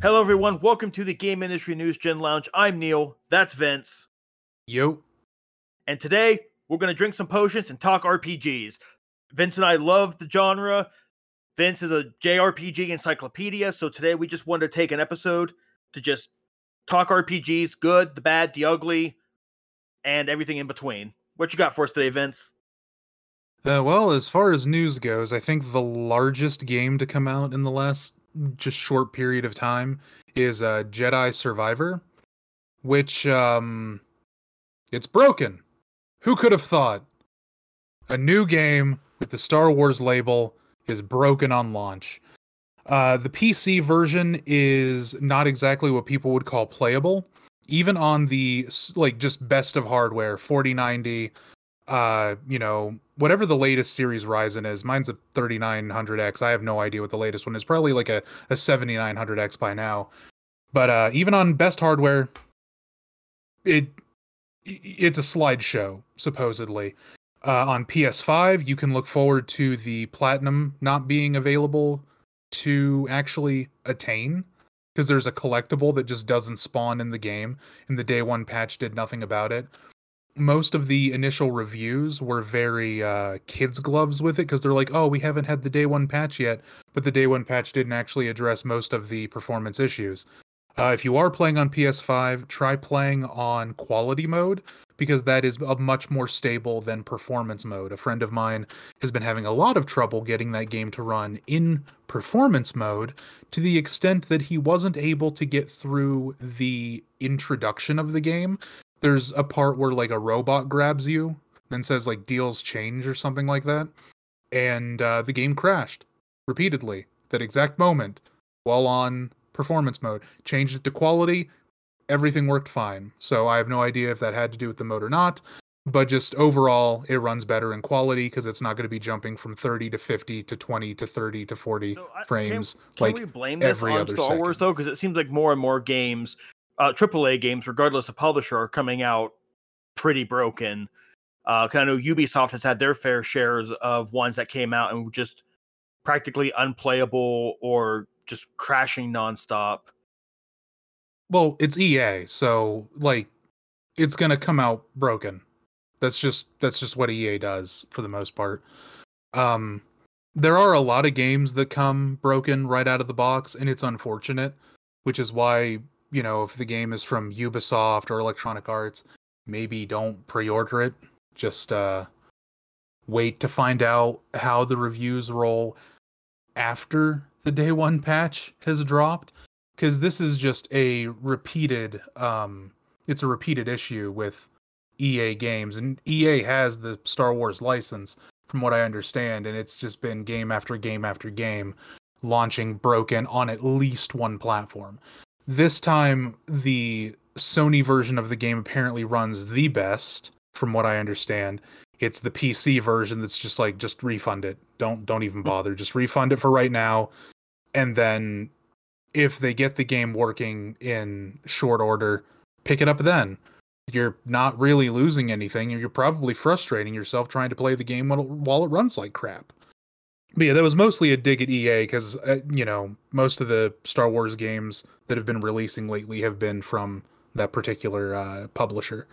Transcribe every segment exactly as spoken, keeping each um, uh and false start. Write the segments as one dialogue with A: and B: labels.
A: Hello, everyone. Welcome to the Game Industry News Gen Lounge. I'm Neil. That's Vince.
B: Yo.
A: And today, we're going to drink some potions and talk R P Gs. Vince and I love the genre. Vince is a J R P G encyclopedia, so today we just wanted to take an episode to just talk R P Gs, good, the bad, the ugly, and everything in between. What you got for us today, Vince?
B: Uh, well, as far as news goes, I think the largest game to come out in the last just short period of time is uh, Jedi Survivor, which, um, it's broken. Who could have thought? A new game with the Star Wars label is broken on launch. Uh, the P C version is not exactly what people would call playable. Even on the, like, just best of hardware, forty ninety, uh, you know, whatever the latest series Ryzen is, mine's a thirty-nine hundred X. I have no idea what the latest one is. Probably like a, a seventy-nine hundred X by now. But uh, even on best hardware, it it's a slideshow, supposedly. Uh, on P S five, you can look forward to the Platinum not being available to actually attain, because there's a collectible that just doesn't spawn in the game, and the day one patch did nothing about it. Most of the initial reviews were very uh, kids' gloves with it, because they're like, oh, we haven't had the day one patch yet, but the day one patch didn't actually address most of the performance issues. Uh, if you are playing on P S five, try playing on quality mode, because that is a much more stable than performance mode. A friend of mine has been having a lot of trouble getting that game to run in performance mode, to the extent that he wasn't able to get through the introduction of the game. There's a part where like a robot grabs you, then says like deals change or something like that, and uh, the game crashed repeatedly. That exact moment, while on performance mode, changed it to quality, everything worked fine. So I have no idea if that had to do with the mode or not, but just overall, it runs better in quality because it's not going to be jumping from thirty to fifty to twenty to thirty to forty
A: So I,
B: frames.
A: Can, can
B: like
A: we blame this
B: every
A: on
B: other
A: Star
B: second.
A: Wars, though? Because it seems like more and more games, uh, triple A games, regardless of publisher, are coming out pretty broken. Uh, I know Ubisoft has had their fair shares of ones that came out and were just practically unplayable or just crashing nonstop.
B: Well, it's E A, so like it's gonna come out broken. That's just that's just what E A does for the most part. Um, there are a lot of games that come broken right out of the box, and it's unfortunate, which is why, you know, if the game is from Ubisoft or Electronic Arts, maybe don't pre-order it. Just uh, wait to find out how the reviews roll after the day one patch has dropped, because this is just a repeated um it's a repeated issue with E A games, and E A has the Star Wars license from what I understand, and it's just been game after game after game launching broken on at least one platform. This time the Sony version of the game apparently runs the best from what I understand. It's the P C version that's just like, just refund it. Don't don't even bother. Just refund it for right now. And then if they get the game working in short order, pick it up then. You're not really losing anything. You're probably frustrating yourself trying to play the game while, while it runs like crap. But yeah, that was mostly a dig at E A, because, uh, you know, most of the Star Wars games that have been releasing lately have been from that particular uh, publisher.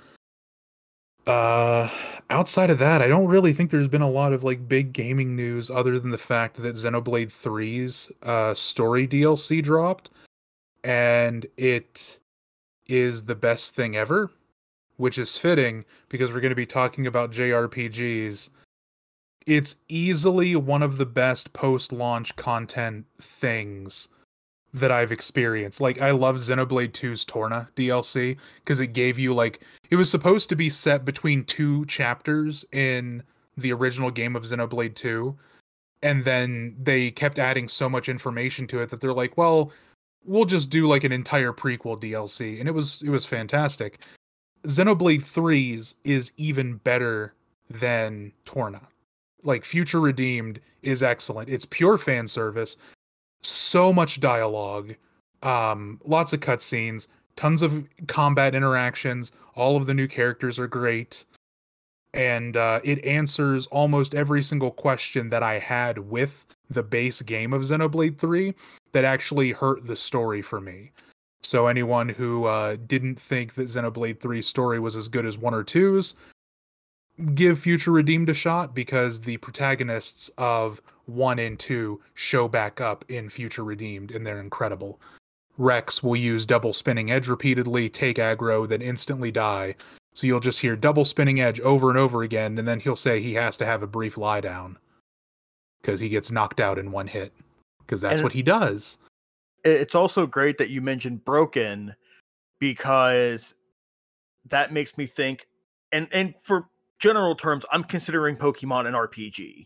B: Uh, outside of that, I don't really think there's been a lot of like big gaming news other than the fact that Xenoblade three's uh, story D L C dropped, and it is the best thing ever, which is fitting because we're going to be talking about J R P Gs. It's easily one of the best post-launch content things that I've experienced. Like, I love Xenoblade two's Torna D L C because it gave you like, it was supposed to be set between two chapters in the original game of Xenoblade two, and then they kept adding so much information to it that they're like, well, we'll just do like an entire prequel D L C, and it was it was fantastic. Xenoblade three's is even better than Torna. Like, Future Redeemed is excellent. It's pure fan service. So much dialogue, um, lots of cutscenes, tons of combat interactions. All of the new characters are great. and uh, it answers almost every single question that I had with the base game of Xenoblade three that actually hurt the story for me. So anyone who uh, didn't think that Xenoblade three's story was as good as one or two's, give Future Redeemed a shot, because the protagonists of one and two show back up in Future Redeemed, and they're incredible. Rex will use double spinning edge repeatedly, take aggro, then instantly die. So you'll just hear double spinning edge over and over again, and then he'll say he has to have a brief lie down because he gets knocked out in one hit, because that's
A: And
B: what he does.
A: It's also great that you mentioned broken, because that makes me think, and and for general terms, I'm considering Pokemon an R P G.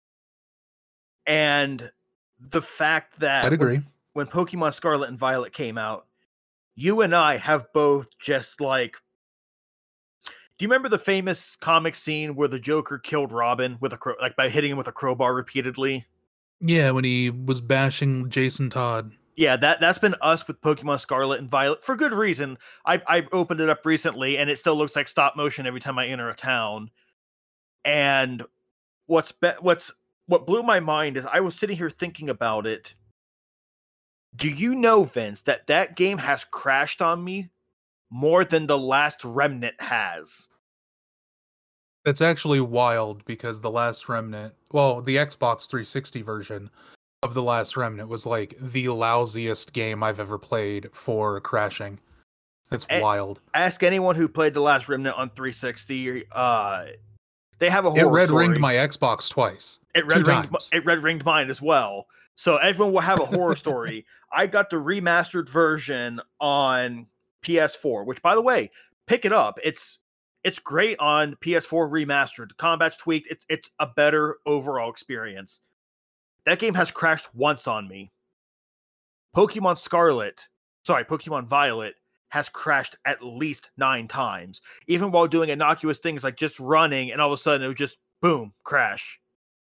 A: And the fact that
B: I'd agree.
A: When, when Pokemon Scarlet and Violet came out, you and I have both just like, do you remember the famous comic scene where the Joker killed Robin with a crow, like by hitting him with a crowbar repeatedly?
B: Yeah, when he was bashing Jason Todd.
A: Yeah, that, that's been us with Pokemon Scarlet and Violet for good reason. I I opened it up recently and it still looks like stop motion every time I enter a town. And what's be, what's what blew my mind is I was sitting here thinking about it. Do you know, Vince, that that game has crashed on me more than The Last Remnant has?
B: That's actually wild, because The Last Remnant, well, the Xbox three sixty version of The Last Remnant was like the lousiest game I've ever played for crashing. That's
A: A-
B: wild.
A: Ask anyone who played The Last Remnant on three sixty. Uh, they have a
B: It
A: horror
B: red
A: story.
B: ringed my Xbox twice.
A: It red
B: two
A: ringed.
B: times.
A: It red ringed mine as well. So everyone will have a horror story. I got the remastered version on P S four, which, by the way, pick it up. It's it's great on P S four remastered. The combat's tweaked. It's it's a better overall experience. That game has crashed once on me. Pokemon Scarlet, sorry, Pokemon Violet has crashed at least nine times, even while doing innocuous things like just running, and all of a sudden it would just boom, crash.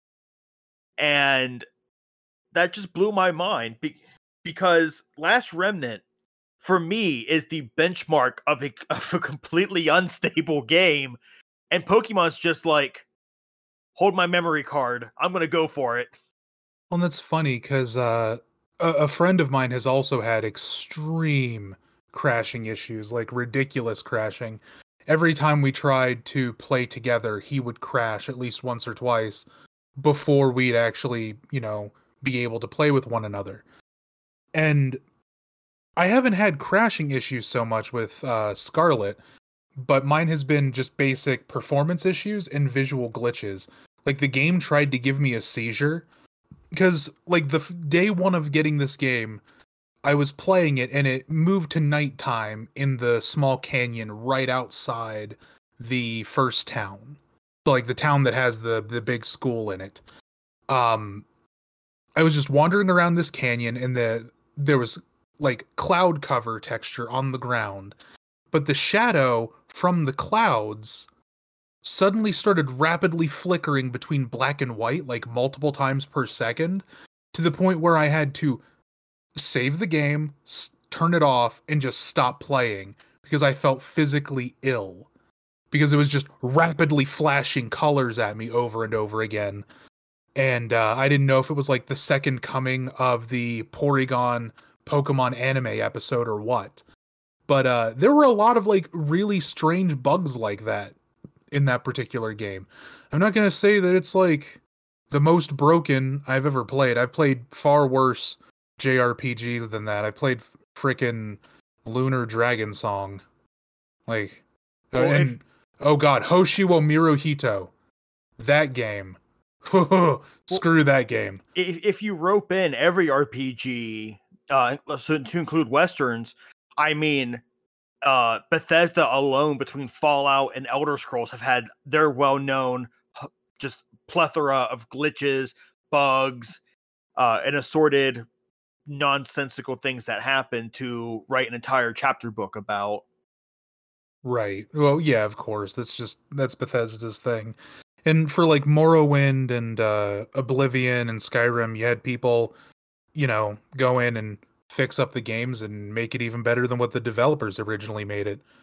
A: And that just blew my mind be- because Last Remnant, for me, is the benchmark of a, of a completely unstable game. And Pokemon's just like, hold my memory card. I'm going to go for it.
B: Well, that's funny, because uh, a, a friend of mine has also had extreme crashing issues, like ridiculous crashing. Every time we tried to play together, he would crash at least once or twice before we'd actually, you know, be able to play with one another. And I haven't had crashing issues so much with uh, Scarlet, but mine has been just basic performance issues and visual glitches. Like, the game tried to give me a seizure, because, like, the f- day one of getting this game, I was playing it and it moved to nighttime in the small canyon right outside the first town. So, like, the town that has the the big school in it. Um, I was just wandering around this canyon, and the there was like cloud cover texture on the ground, but the shadow from the clouds suddenly started rapidly flickering between black and white, like multiple times per second, to the point where I had to save the game, s- turn it off, and just stop playing because I felt physically ill. Because it was just rapidly flashing colors at me over and over again. And uh, I didn't know if it was like the second coming of the Porygon Pokemon anime episode or what. But uh, there were a lot of like really strange bugs like that in that particular game. I'm not going to say that it's like the most broken I've ever played. I've played far worse J R P Gs than that. I played frickin' Lunar Dragon Song. Like, uh,
A: Well,
B: and,
A: if-
B: oh god, Hoshiwo Mirohito. That game. Screw that game.
A: If, if you rope in every R P G, uh, so to include Westerns, I mean, uh, Bethesda alone between Fallout and Elder Scrolls have had their well-known h- just plethora of glitches, bugs, uh, and assorted nonsensical things that happen to write an entire chapter book about.
B: Right. Well, yeah, of course. That's just that's Bethesda's thing. And for like Morrowind and uh, Oblivion and Skyrim, you had people, you know, go in and fix up the games and make it even better than what the developers originally made it.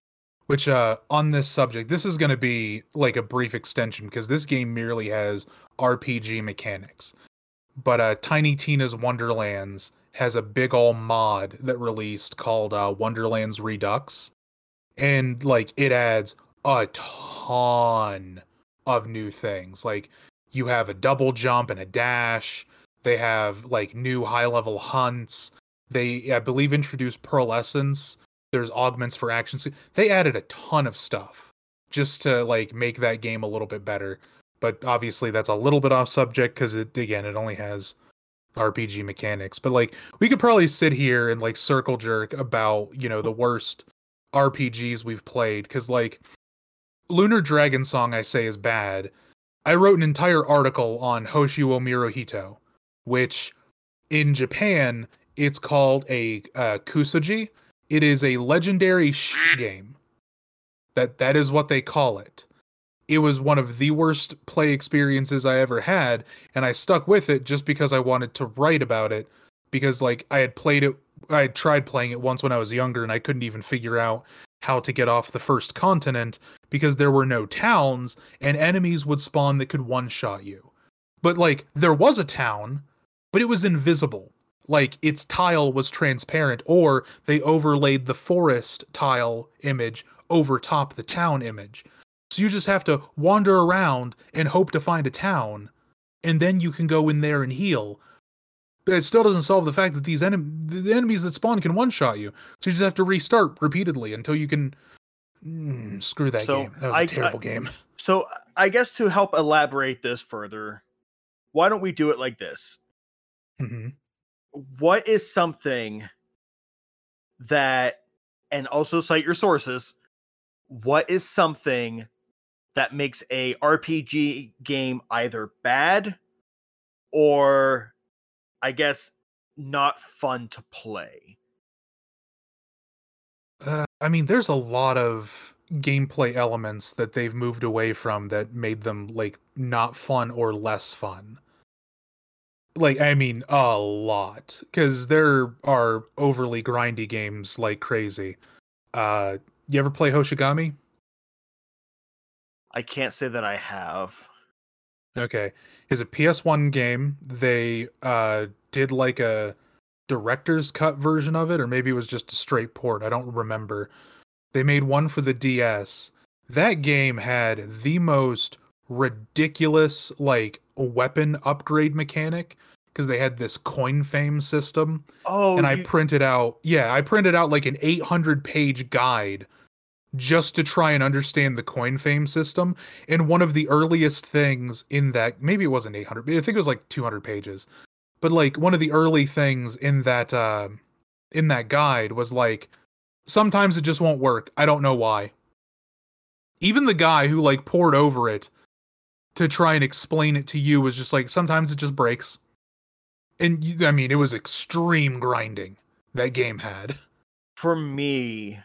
B: Which, uh, on this subject, this is going to be like a brief extension because this game merely has R P G mechanics. But uh, Tiny Tina's Wonderlands has a big ol' mod that released called uh, Wonderlands Redux. And, like, it adds a ton of new things. Like, you have a double jump and a dash. They have, like, new high-level hunts. They, I believe, introduced Pearlescence. There's augments for action. They added a ton of stuff just to like make that game a little bit better. But obviously that's a little bit off subject because it again it only has R P G mechanics. But like we could probably sit here and like circle jerk about, you know, the worst R P Gs we've played because like Lunar Dragon Song I say is bad. I wrote an entire article on Hoshio Mirohito, which in Japan it's called a uh, kusoji. It is a legendary sh- game. That that is what they call it. It was one of the worst play experiences I ever had, and I stuck with it just because I wanted to write about it. Because like I had played it, I had tried playing it once when I was younger, and I couldn't even figure out how to get off the first continent because there were no towns, and enemies would spawn that could one-shot you. But like there was a town, but it was invisible. Like its tile was transparent, or they overlaid the forest tile image over top the town image. So you just have to wander around and hope to find a town, and then you can go in there and heal. But it still doesn't solve the fact that these enem- the enemies that spawn can one-shot you. So you just have to restart repeatedly until you can... Mm, screw that
A: so
B: game. That was
A: I,
B: a terrible
A: I,
B: game.
A: So I guess to help elaborate this further, why don't we do it like this?
B: Mm-hmm.
A: What is something that, and also cite your sources, what is something that makes a R P G game either bad or, I guess, not fun to play?
B: Uh, I mean, there's a lot of gameplay elements that they've moved away from that made them like not fun or less fun. Like, I mean, a lot. Because there are overly grindy games like crazy. Uh, you ever play Hoshigami?
A: I can't say that I have.
B: Okay. It's a P S one game. They uh, did like a director's cut version of it, or maybe it was just a straight port. I don't remember. They made one for the D S. That game had the most ridiculous, like, weapon upgrade mechanic because they had this coin fame system.
A: Oh,
B: And I
A: you
B: printed out, yeah, I printed out like an eight hundred page guide just to try and understand the coin fame system. And one of the earliest things in that, maybe it wasn't eight hundred, I think it was like two hundred pages. But like one of the early things in that, uh, in that guide was like, sometimes it just won't work. I don't know why. Even the guy who like poured over it to try and explain it to you was just like, sometimes it just breaks. And you, I mean, it was extreme grinding that game had.
A: For me,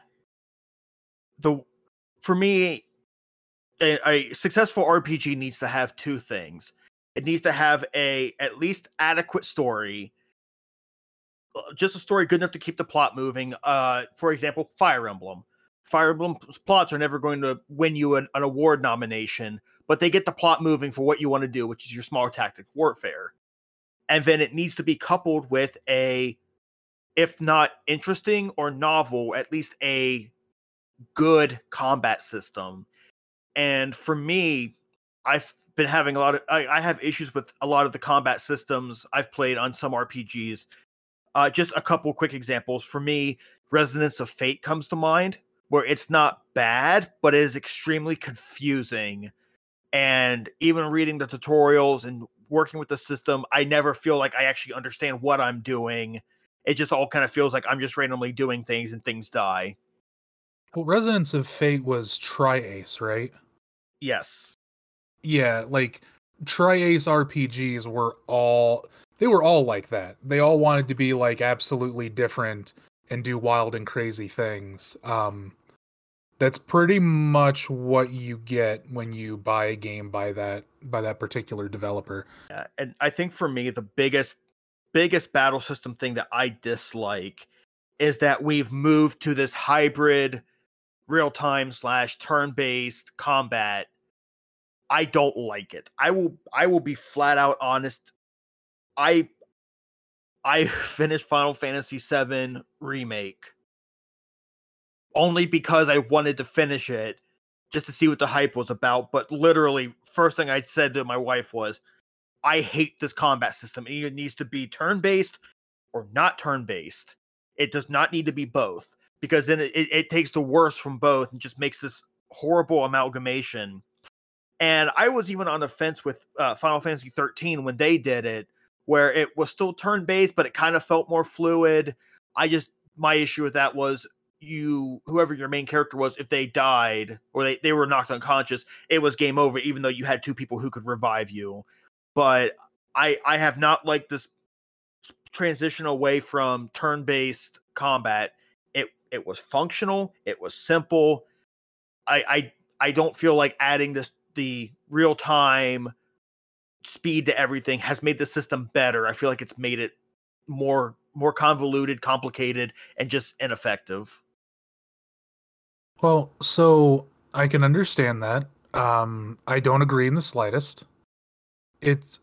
A: the for me, a, a successful R P G needs to have two things. It needs to have a at least adequate story, just a story good enough to keep the plot moving. Uh, for example, Fire Emblem. Fire Emblem plots are never going to win you an, an award nomination, but they get the plot moving for what you want to do, which is your small tactic warfare. And then it needs to be coupled with a, if not interesting or novel, at least a good combat system. And for me, I've been having a lot of, I, I have issues with a lot of the combat systems I've played on some R P Gs. Uh, just a couple quick examples. For me, Resonance of Fate comes to mind, where it's not bad, but it is extremely confusing. And even reading the tutorials and working with the system, I never feel like I actually understand what I'm doing. It just all kind of feels like I'm just randomly doing things and things die.
B: Well, Resonance of Fate was Tri-Ace, right?
A: Yes.
B: Yeah, like Tri-Ace R P Gs were all they were all like that. They all wanted to be like absolutely different and do wild and crazy things. Um that's pretty much what you get when you buy a game by that by that particular developer.
A: Yeah, and I think for me, the biggest biggest battle system thing that I dislike is that we've moved to this hybrid real time slash turn based combat, I don't like it. I will I will be flat out honest. I I finished Final Fantasy seven Remake only because I wanted to finish it just to see what the hype was about. But literally, first thing I said to my wife was, I hate this combat system. It either needs to be turn-based or not turn-based. It does not need to be both, because then it, it, it takes the worst from both and just makes this horrible amalgamation. And I was even on the fence with uh, Final Fantasy thirteen when they did it, where it was still turn-based, but it kind of felt more fluid. I just, my issue with that was you, whoever your main character was, if they died or they, they were knocked unconscious, it was game over, even though you had two people who could revive you. But I I have not liked this transition away from turn-based combat. It it was functional, it was simple. I I, I don't feel like adding this the real-time speed to everything has made the system better. I feel like it's made it more more convoluted, complicated, and just ineffective.
B: Well, so I can understand that. Um, I don't agree in the slightest. It's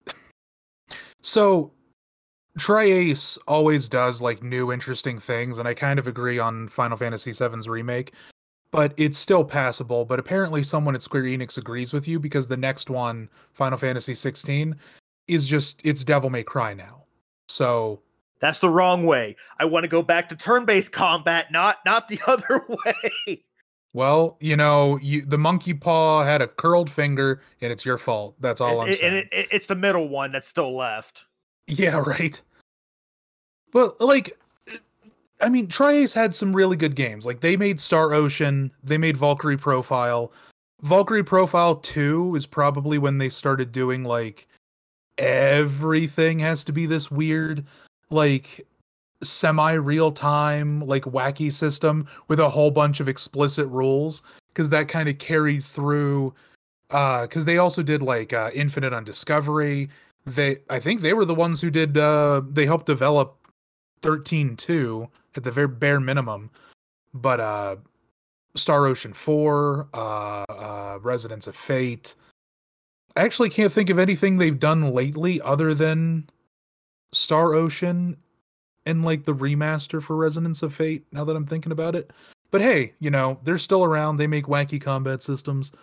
B: so Tri-Ace always does like new interesting things, and I kind of agree on Final Fantasy seven's remake, but it's still passable. But apparently someone at Square Enix agrees with you, because the next one, Final Fantasy sixteen, is just, it's Devil May Cry now. So
A: that's the wrong way. I want to go back to turn-based combat, not not the other way.
B: Well, you know, you, the monkey paw had a curled finger, and it's your fault. That's all
A: it,
B: I'm
A: it,
B: saying.
A: And it, it, it's the middle one that's still left.
B: Yeah, right. Well, like, I mean, Tri-Ace had some really good games. Like, they made Star Ocean, they made Valkyrie Profile. Valkyrie Profile two is probably when they started doing, like, everything has to be this weird, like, semi-real-time, like, wacky system with a whole bunch of explicit rules, because that kind of carried through, uh, because they also did, like, uh, Infinite Undiscovery. They, I think they were the ones who did, uh, they helped develop thirteen two at the very bare minimum, but, uh, Star Ocean four, uh, uh, Residence of Fate. I actually can't think of anything they've done lately other than Star Ocean and, like, the remaster for Resonance of Fate, now that I'm thinking about it. But hey, you know, they're still around. They make wacky combat systems.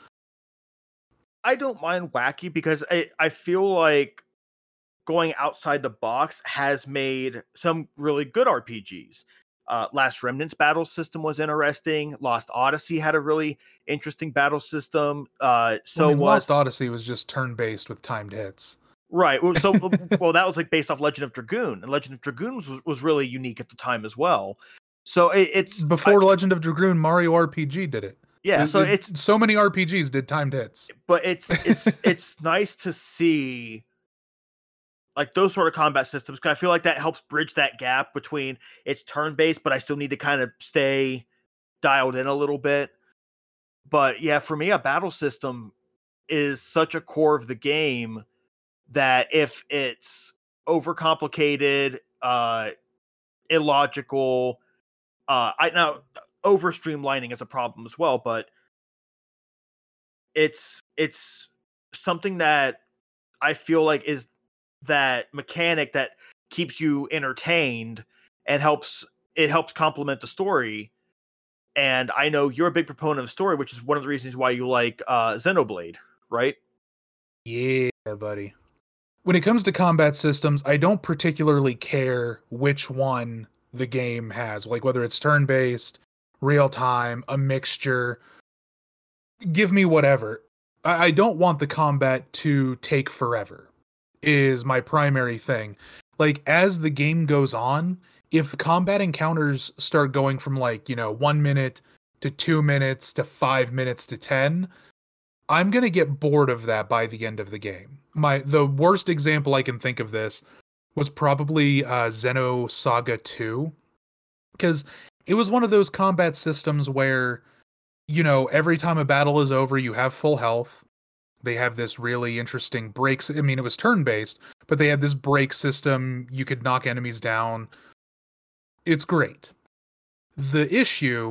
A: I don't mind wacky, because I, I feel like going outside the box has made some really good R P Gs. Uh, Last Remnant's battle system was interesting. Lost Odyssey had a really interesting battle system. Uh, so
B: well, I mean,
A: was
B: Lost Odyssey was just turn-based with timed hits.
A: Right. Well, so well, that was like based off Legend of Dragoon, and Legend of Dragoon was, was really unique at the time as well. So it, it's
B: before
A: I,
B: Legend of Dragoon, Mario R P G did it.
A: Yeah.
B: It,
A: so
B: it,
A: it's
B: so many R P Gs did timed hits,
A: but it's it's it's nice to see like those sort of combat systems, because I feel like that helps bridge that gap between it's turn-based, but I still need to kind of stay dialed in a little bit. But yeah, for me, a battle system is such a core of the game that if it's overcomplicated, uh, illogical, uh, I now over streamlining is a problem as well, but it's it's something that I feel like is that mechanic that keeps you entertained and helps it helps complement the story. And I know you're a big proponent of story, which is one of the reasons why you like uh, Xenoblade, right?
B: Yeah, buddy. When it comes to combat systems, I don't particularly care which one the game has, like whether it's turn-based, real-time, a mixture. Give me whatever. I, I don't want the combat to take forever, is my primary thing. Like, as the game goes on, if combat encounters start going from, like, you know, one minute to two minutes to five minutes to ten, I'm going to get bored of that by the end of the game. My the worst example I can think of this was probably uh, Xenosaga two, because it was one of those combat systems where, you know, every time a battle is over, you have full health. They have this really interesting breaks. I mean, it was turn-based, but they had this break system. You could knock enemies down. It's great. The issue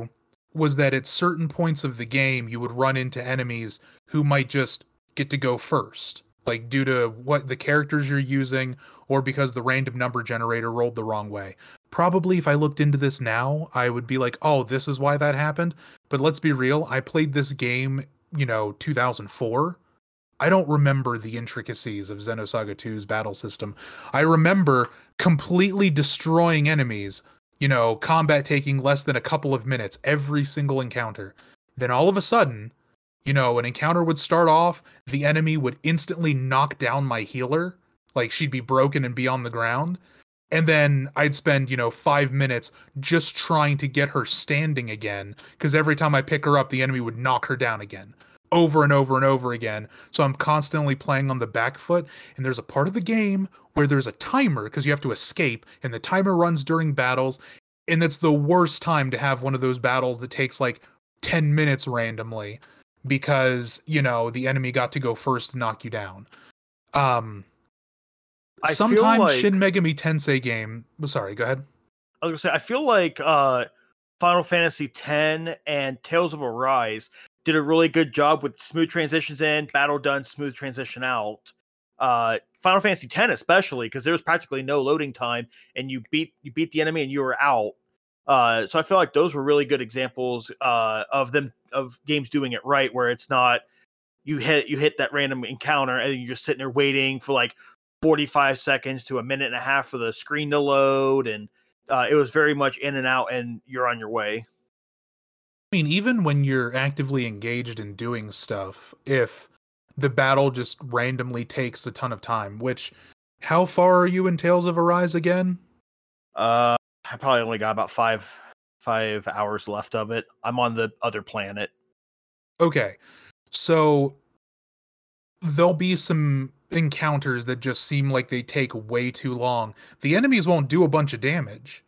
B: was that at certain points of the game, you would run into enemies who might just get to go first, like due to what the characters you're using or because the random number generator rolled the wrong way. Probably if I looked into this now, I would be like, oh, this is why that happened. But let's be real, I played this game, you know, two thousand four. I don't remember the intricacies of Xenosaga two's battle system. I remember completely destroying enemies, you know, combat taking less than a couple of minutes every single encounter. Then all of a sudden, you know, an encounter would start off, the enemy would instantly knock down my healer, like she'd be broken and be on the ground. And then I'd spend, you know, five minutes just trying to get her standing again, because every time I pick her up, the enemy would knock her down again, over and over and over again. So I'm constantly playing on the back foot, and there's a part of the game where there's a timer, because you have to escape, and the timer runs during battles, and that's the worst time to have one of those battles that takes like ten minutes randomly, because, you know, the enemy got to go first and knock you down. Um...
A: I
B: Sometimes
A: like,
B: Shin Megami Tensei game. Sorry, go ahead.
A: I was gonna say, I feel like uh, Final Fantasy X and Tales of Arise did a really good job with smooth transitions in, battle done, smooth transition out. Uh, Final Fantasy X especially, because there was practically no loading time, and you beat you beat the enemy and you were out. Uh, so I feel like those were really good examples uh, of them of games doing it right, where it's not you hit you hit that random encounter and you're just sitting there waiting for like forty-five seconds to a minute and a half for the screen to load, and uh, it was very much in and out, and you're on your way.
B: I mean, even when you're actively engaged in doing stuff, if the battle just randomly takes a ton of time, which, how far are you in Tales of Arise again?
A: Uh, I probably only got about five five hours left of it. I'm on the other planet.
B: Okay, so there'll be some encounters that just seem like they take way too long. The enemies won't do a bunch of damage,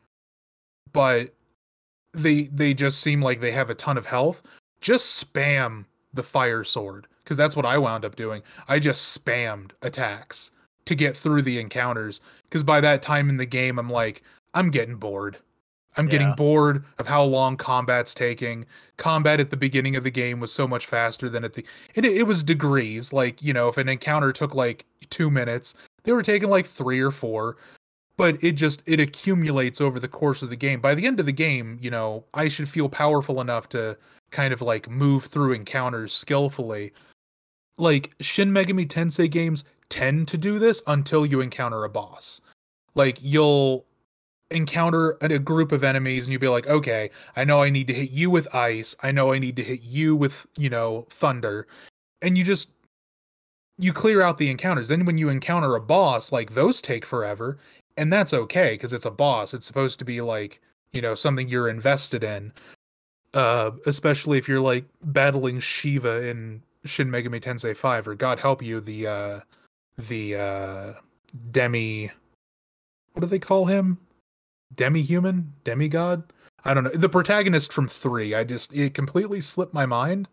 B: but they they just seem like they have a ton of health. Just spam the fire sword, because that's what I wound up doing. I just spammed attacks to get through the encounters, because by that time in the game, I'm like, I'm getting bored. I'm
A: Yeah.
B: getting bored of how long combat's taking. Combat at the beginning of the game was so much faster than at the... It, it was degrees. Like, you know, if an encounter took like two minutes, they were taking like three or four. But it just, it accumulates over the course of the game. By the end of the game, you know, I should feel powerful enough to kind of like move through encounters skillfully. Like, Shin Megami Tensei games tend to do this until you encounter a boss. Like, you'll encounter a group of enemies and you'll be like, okay, I know I need to hit you with ice. I know I need to hit you with, you know, thunder. And you just, you clear out the encounters. Then when you encounter a boss, like, those take forever. And that's okay, because it's a boss. It's supposed to be like, you know, something you're invested in. Uh, especially if you're like battling Shiva in Shin Megami Tensei five, or God help you, the uh the uh demi, what do they call him? Demi-human? Demigod? I don't know. The protagonist from three, I just, it completely slipped my mind.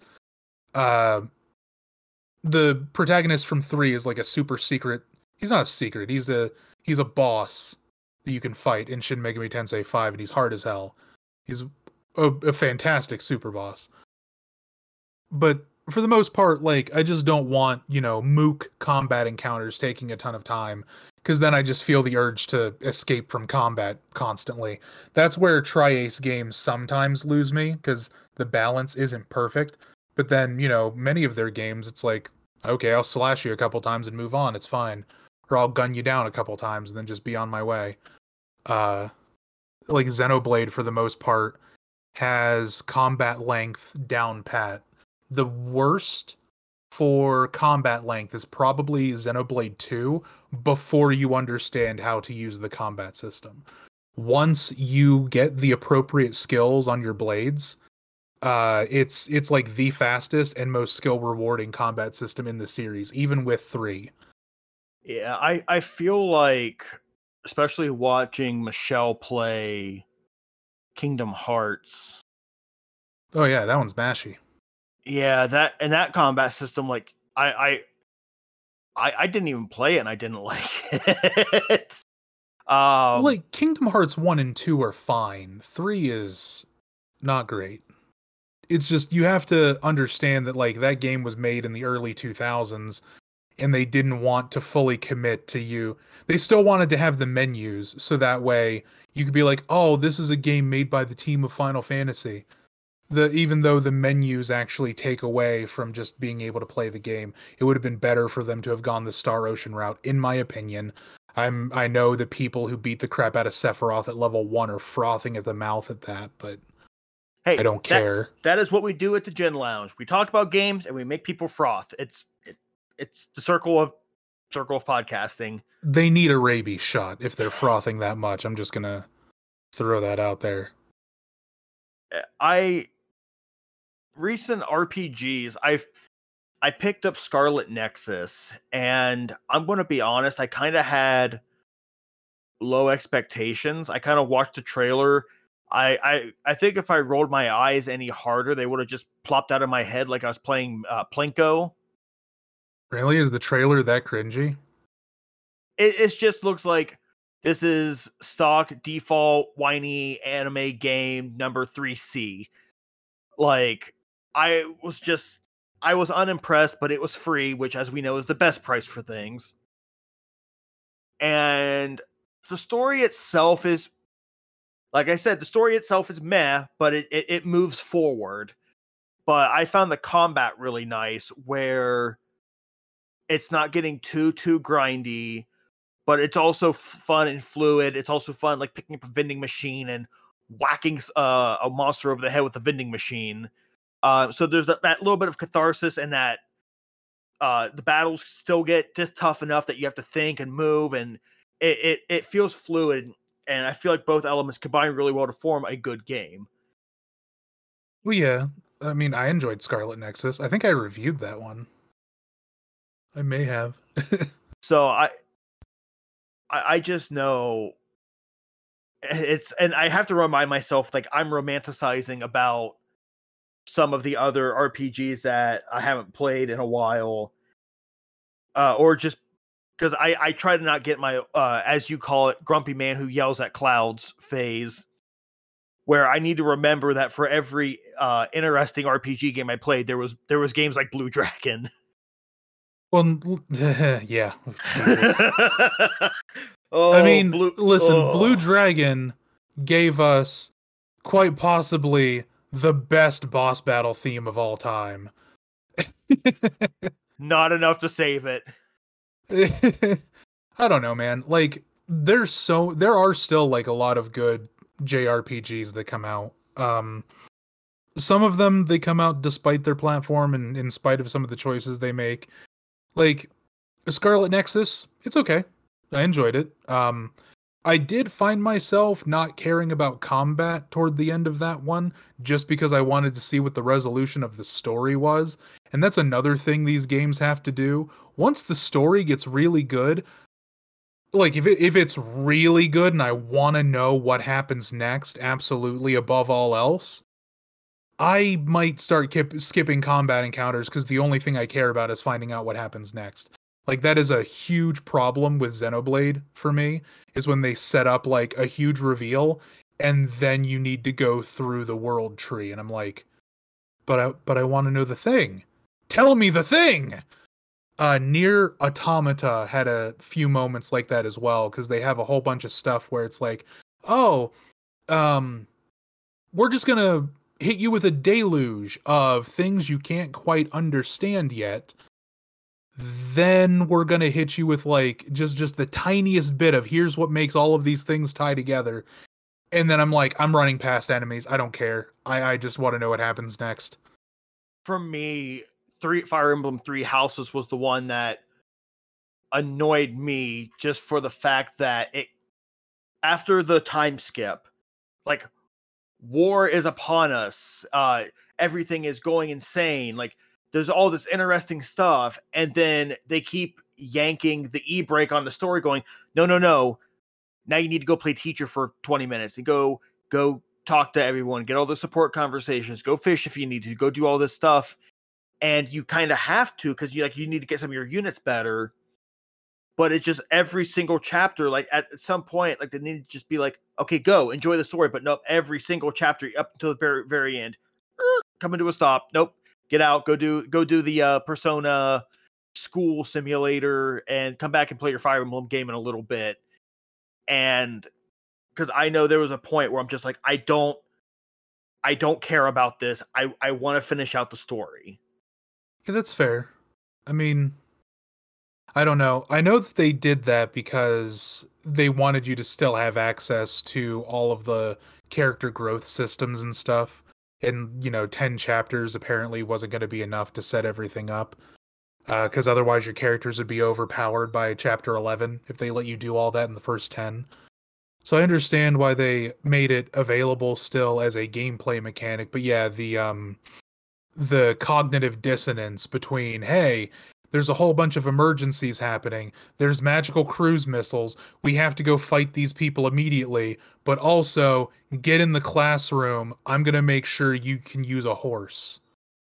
B: Uh, the protagonist from three is like a super secret, he's not a secret, he's a, he's a boss that you can fight in Shin Megami Tensei five, and he's hard as hell. He's a, a fantastic super boss. But for the most part, like, I just don't want, you know, mook combat encounters taking a ton of time, because then I just feel the urge to escape from combat constantly. That's where Tri-Ace games sometimes lose me, because the balance isn't perfect. But then, you know, many of their games, it's like, okay, I'll slash you a couple times and move on, it's fine. Or I'll gun you down a couple times and then just be on my way. Uh, like, Xenoblade, for the most part, has combat length down pat. The worst for combat length is probably Xenoblade two, before you understand how to use the combat system. Once you get the appropriate skills on your blades, uh, it's it's like the fastest and most skill rewarding combat system in the series, even with three.
A: Yeah, I, I feel like, especially watching Michelle play Kingdom Hearts.
B: Oh yeah, that one's mashy.
A: Yeah, that and that combat system, like, I I I, I didn't even play it and I didn't like it. um
B: Like, Kingdom Hearts one and two are fine. three is not great. it's just you have to understand that like that game was made in the early two thousands and they didn't want to fully commit to you. They still wanted to have the menus so that way you could be like, "Oh, this is a game made by the team of Final Fantasy." The even though the menus actually take away from just being able to play the game, it would have been better for them to have gone the Star Ocean route, in my opinion. I'm I know that people who beat the crap out of Sephiroth at level one are frothing at the mouth at that, but
A: Hey,
B: I don't
A: that,
B: care.
A: That is what we do at the Gen Lounge. We talk about games and we make people froth. It's it, it's the circle of circle of podcasting.
B: They need a rabies shot if they're frothing that much. I'm just gonna throw that out there.
A: I recent R P Gs, I've I picked up Scarlet Nexus, and I'm going to be honest, I kind of had low expectations. I kind of watched the trailer. I, I I think if I rolled my eyes any harder, they would have just plopped out of my head like I was playing uh, Plinko.
B: Really? Is the trailer that cringy?
A: It it just looks like this is stock default whiny anime game number three C. Like, I was just I was unimpressed, but it was free, which, as we know, is the best price for things. And the story itself is, like I said, the story itself is meh, but it, it, it moves forward. But I found the combat really nice, where it's not getting too, too grindy, but it's also fun and fluid. It's also fun, like picking up a vending machine and whacking uh, a monster over the head with a vending machine. Uh, so there's that, that little bit of catharsis, and that uh, the battles still get just tough enough that you have to think and move, and it, it, it feels fluid. And I feel like both elements combine really well to form a good game.
B: Well, yeah. I mean, I enjoyed Scarlet Nexus. I think I reviewed that one. I may have.
A: So I, I, I just know it's, and I have to remind myself, like, I'm romanticizing about some of the other R P Gs that I haven't played in a while, uh, or just because I, I try to not get my, uh, as you call it, grumpy man who yells at clouds phase, where I need to remember that for every uh, interesting R P G game I played, there was there was games like Blue Dragon.
B: Well, yeah.
A: oh,
B: I mean,
A: Blue,
B: listen,
A: oh.
B: Blue Dragon gave us quite possibly the best boss battle theme of all time.
A: Not enough to save it.
B: I don't know, man. Like, there's so there are still like a lot of good J R P Gs that come out. Um, some of them they come out despite their platform and in spite of some of the choices they make. Like Scarlet Nexus, it's okay. I enjoyed it. Um, I did find myself not caring about combat toward the end of that one, just because I wanted to see what the resolution of the story was. And that's another thing these games have to do. Once the story gets really good, like if it, if it's really good and I want to know what happens next, absolutely above all else, I might start kip, skipping combat encounters because the only thing I care about is finding out what happens next. Like, that is a huge problem with Xenoblade for me, is when they set up like a huge reveal and then you need to go through the world tree, and I'm like, but I but I want to know the thing. Tell me the thing. Uh, Nier Automata had a few moments like that as well, because they have a whole bunch of stuff where it's like, oh, um, we're just gonna hit you with a deluge of things you can't quite understand yet. Then we're gonna hit you with like just just the tiniest bit of here's what makes all of these things tie together. And then I'm like, I'm running past enemies. I don't care. I, I just want to know what happens next.
A: For me, three Fire Emblem Three Houses was the one that annoyed me, just for the fact that it, after the time skip, like, war is upon us. Uh, everything is going insane. Like, there's all this interesting stuff, and then they keep yanking the e-brake on the story, going, no, no, no. Now you need to go play teacher for twenty minutes and go go talk to everyone, get all the support conversations, go fish if you need to, go do all this stuff. And you kind of have to, because you like you need to get some of your units better. But it's just every single chapter, like at some point, like they need to just be like, okay, go enjoy the story. But nope, every single chapter up until the very very end, coming to a stop. Nope. Get out. Go do go do the uh, Persona school simulator and come back and play your Fire Emblem game in a little bit. And because I know there was a point where I'm just like, I don't, I don't care about this. I, I want to finish out the story.
B: Yeah, that's fair. I mean, I don't know. I know that they did that because they wanted you to still have access to all of the character growth systems and stuff. And, you know, ten chapters apparently wasn't going to be enough to set everything up. Because uh, otherwise your characters would be overpowered by chapter eleven if they let you do all that in the first ten. So I understand why they made it available still as a gameplay mechanic. But yeah, the um, the cognitive dissonance between, hey, there's a whole bunch of emergencies happening. There's magical cruise missiles. We have to go fight these people immediately. But also, get in the classroom. I'm going to make sure you can use a horse.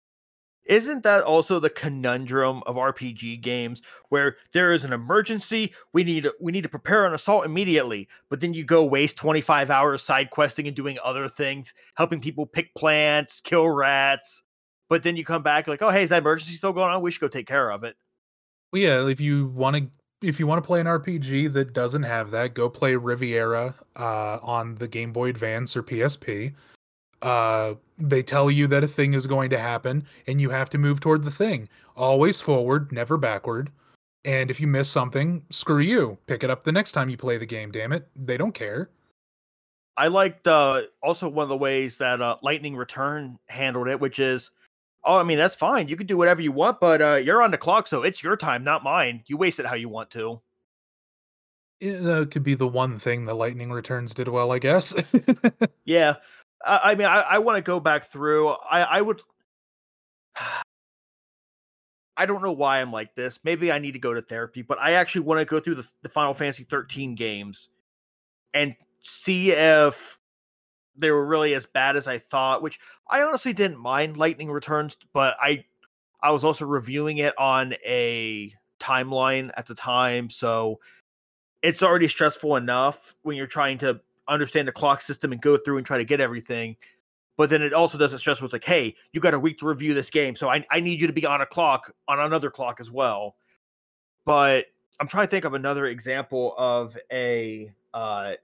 A: Isn't that also the conundrum of R P G games where there is an emergency, we need we need to prepare an assault immediately, but then you go waste twenty-five hours side questing and doing other things, helping people pick plants, kill rats, but then you come back like, oh, hey, is that emergency still going on? We should go take care of it.
B: Well, yeah, if you want to if you want to play an R P G that doesn't have that, go play Riviera uh, on the Game Boy Advance or P S P. Uh, they tell you that a thing is going to happen, and you have to move toward the thing. Always forward, never backward. And if you miss something, screw you. Pick it up the next time you play the game, damn it. They don't care.
A: I liked uh, also one of the ways that uh, Lightning Return handled it, which is, oh, I mean, that's fine. You can do whatever you want, but uh, you're on the clock, so it's your time, not mine. You waste it how you want to.
B: Yeah, that could be the one thing that Lightning Returns did well, I guess.
A: Yeah. I, I mean, I, I want to go back through. I, I would... I don't know why I'm like this. Maybe I need to go to therapy, but I actually want to go through the, the Final Fantasy thirteen games and see if they were really as bad as I thought, which I honestly didn't mind Lightning Returns, but I I was also reviewing it on a timeline at the time, so it's already stressful enough when you're trying to understand the clock system and go through and try to get everything. But then it also doesn't stress. It's like, hey, you got a week to review this game, so I, I need you to be on a clock, on another clock as well. But I'm trying to think of another example of a uh,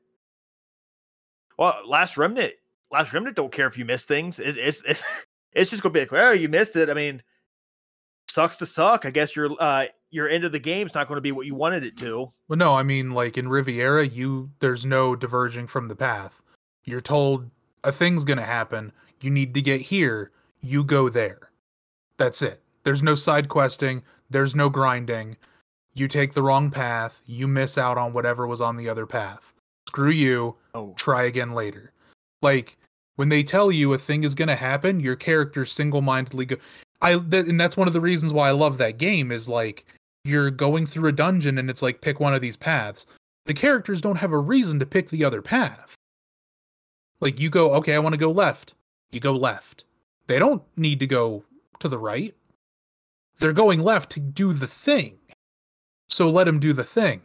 A: well, Last Remnant. Last Remnant don't care if you miss things. It, it's it's it's just gonna be like, well, you missed it. I mean, sucks to suck. I guess your uh your end of the game's not going to be what you wanted it to.
B: Well, no, I mean, like in Riviera, you there's no diverging from the path. You're told a thing's gonna happen. You need to get here. You go there. That's it. There's no side questing. There's no grinding. You take the wrong path. You miss out on whatever was on the other path. Screw you.
A: Oh.
B: Try again later. Like when they tell you a thing is gonna happen, your character single-mindedly go. I th- and that's one of the reasons why I love that game is like you're going through a dungeon and it's like pick one of these paths. The characters don't have a reason to pick the other path. Like, you go, okay, I want to go left. You go left. They don't need to go to the right. They're going left to do the thing. So let them do the thing.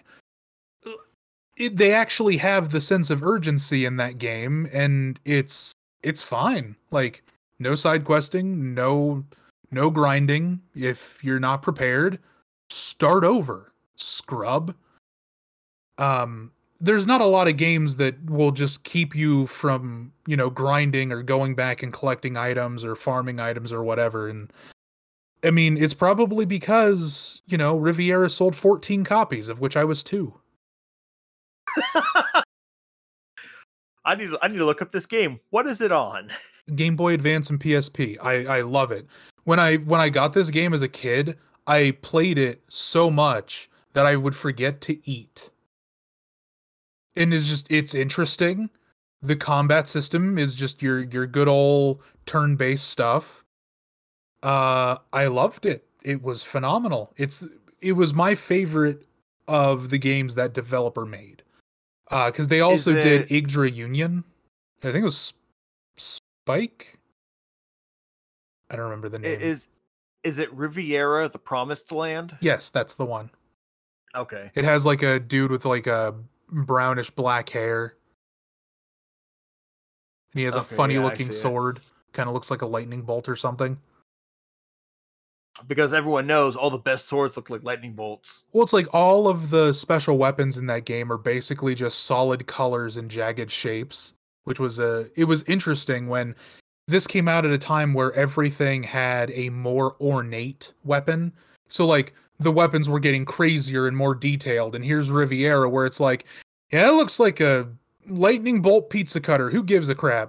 B: It, they actually have the sense of urgency in that game, and it's it's fine. Like, no side questing, no, no grinding. If you're not prepared, start over, scrub. Um... There's not a lot of games that will just keep you from, you know, grinding or going back and collecting items or farming items or whatever. And I mean, it's probably because, you know, Riviera sold fourteen copies, of which I was two.
A: I need to, I need to look up this game. What is it on?
B: Game Boy Advance and P S P. I, I love it. When I when I got this game as a kid, I played it so much that I would forget to eat. And it's just, it's interesting. The combat system is just your, your good old turn-based stuff. Uh, I loved it. It was phenomenal. It's, it was my favorite of the games that developer made. Uh, cause they also it... did Yggdra Union. I think it was Spike. I don't remember the name.
A: Is, is it Riviera, the Promised Land?
B: Yes, that's the one.
A: Okay.
B: It has like a dude with like a brownish black hair. And he has okay, a funny yeah, looking sword. It. kind of looks like a lightning bolt or something.
A: Because everyone knows all the best swords look like lightning bolts.
B: Well, it's like all of the special weapons in that game are basically just solid colors and jagged shapes, which was a it was interesting when this came out at a time where everything had a more ornate weapon. So like the weapons were getting crazier and more detailed, and here's Riviera where it's like, yeah, it looks like a lightning bolt pizza cutter. Who gives a crap?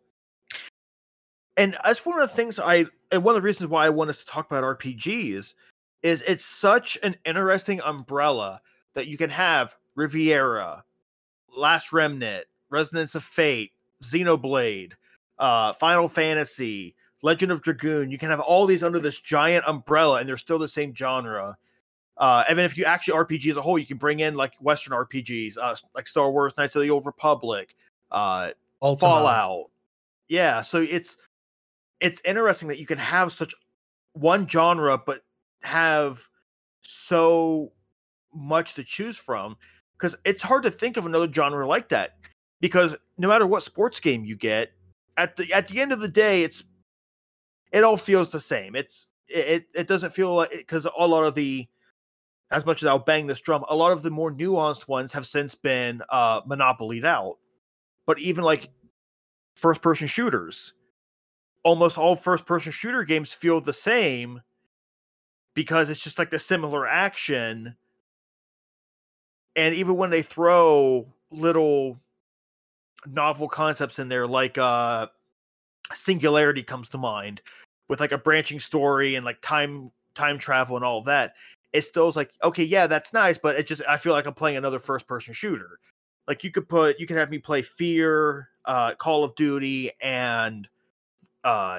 A: And that's one of the things I, and one of the reasons why I want us to talk about R P Gs is it's such an interesting umbrella that you can have Riviera, Last Remnant, Resonance of Fate, Xenoblade, uh, Final Fantasy, Legend of Dragoon. You can have all these under this giant umbrella, and they're still the same genre. Uh, and then if you actually R P G as a whole, you can bring in like Western R P Gs, uh, like Star Wars, Knights of the Old Republic, uh,
B: Ultima.
A: Fallout. Yeah, so it's it's interesting that you can have such one genre, but have so much to choose from, because it's hard to think of another genre like that. Because no matter what sports game you get, at the at the end of the day, it's it all feels the same. It's it it doesn't feel like, because a lot of the, as much as I'll bang this drum, a lot of the more nuanced ones have since been uh, monopolied out. But even like first-person shooters, almost all first-person shooter games feel the same because it's just like the similar action. And even when they throw little novel concepts in there, like uh, Singularity comes to mind, with like a branching story and like time time travel and all of that, it still is like, okay, yeah, that's nice, but it just, I feel like I'm playing another first-person shooter. Like you could put, you can have me play Fear, uh, Call of Duty, and uh,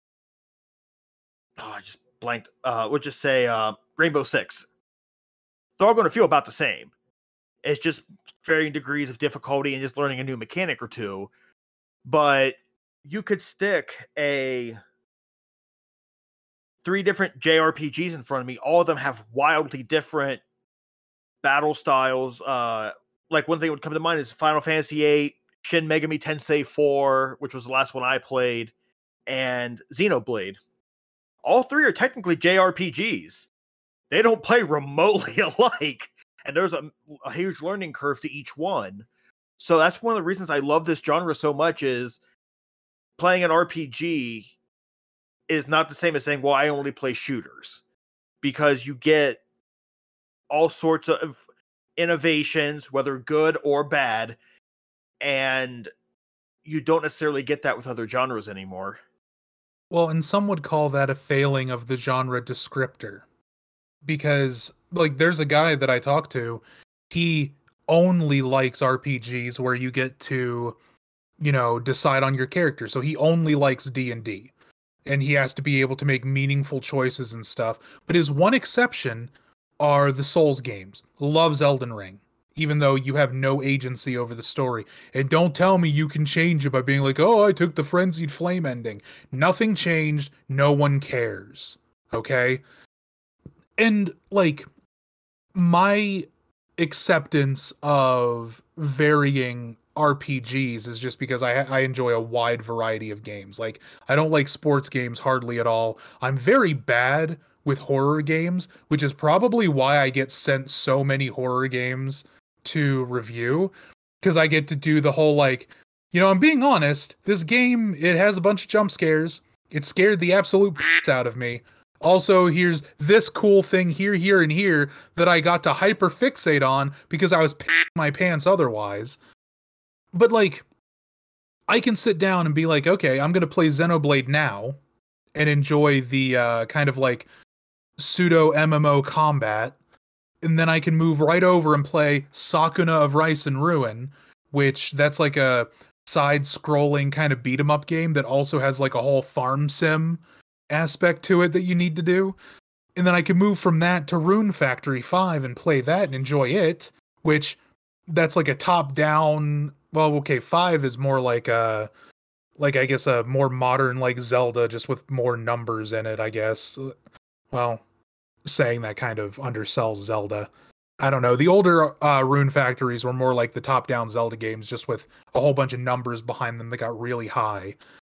A: oh, I just blanked. Uh, we'll just say uh, Rainbow Six. They're all going to feel about the same. It's just varying degrees of difficulty and just learning a new mechanic or two. But you could stick a three different J R P Gs in front of me. All of them have wildly different battle styles. Uh, like one thing that would come to mind is Final Fantasy eight, Shin Megami Tensei four, which was the last one I played, and Xenoblade. All three are technically J R P Gs. They don't play remotely alike, and there's a, a huge learning curve to each one. So that's one of the reasons I love this genre so much, is playing an R P G is not the same as saying, well, I only play shooters, because you get all sorts of innovations, whether good or bad, and you don't necessarily get that with other genres anymore.
B: Well, and some would call that a failing of the genre descriptor. Because, like, there's a guy that I talked to, he only likes R P Gs where you get to, you know, decide on your character. So he only likes D and D. And he has to be able to make meaningful choices and stuff. But his one exception are the Souls games. Loves Elden Ring, even though you have no agency over the story. And don't tell me you can change it by being like, oh, I took the Frenzied Flame ending. Nothing changed. No one cares. Okay? And, like, my acceptance of varying R P Gs is just because I, I enjoy a wide variety of games. Like, I don't like sports games hardly at all. I'm very bad with horror games, which is probably why I get sent so many horror games to review, because I get to do the whole, like, you know, I'm being honest, this game, it has a bunch of jump scares. It scared the absolute piss out of me. Also, here's this cool thing here, here, and here that I got to hyperfixate on because I was pissing my pants otherwise. But, like, I can sit down and be like, okay, I'm going to play Xenoblade now and enjoy the uh, kind of, like, pseudo-M M O combat. And then I can move right over and play Sakuna of Rice and Ruin, which that's like a side-scrolling kind of beat-em-up game that also has, like, a whole farm sim aspect to it that you need to do. And then I can move from that to Rune Factory five and play that and enjoy it, which that's like a top-down. Well, okay, five is more like a, like, I guess a more modern, like, Zelda, just with more numbers in it, I guess. Well, saying that kind of undersells Zelda. I don't know. The older uh, Rune Factories were more like the top-down Zelda games, just with a whole bunch of numbers behind them that got really high.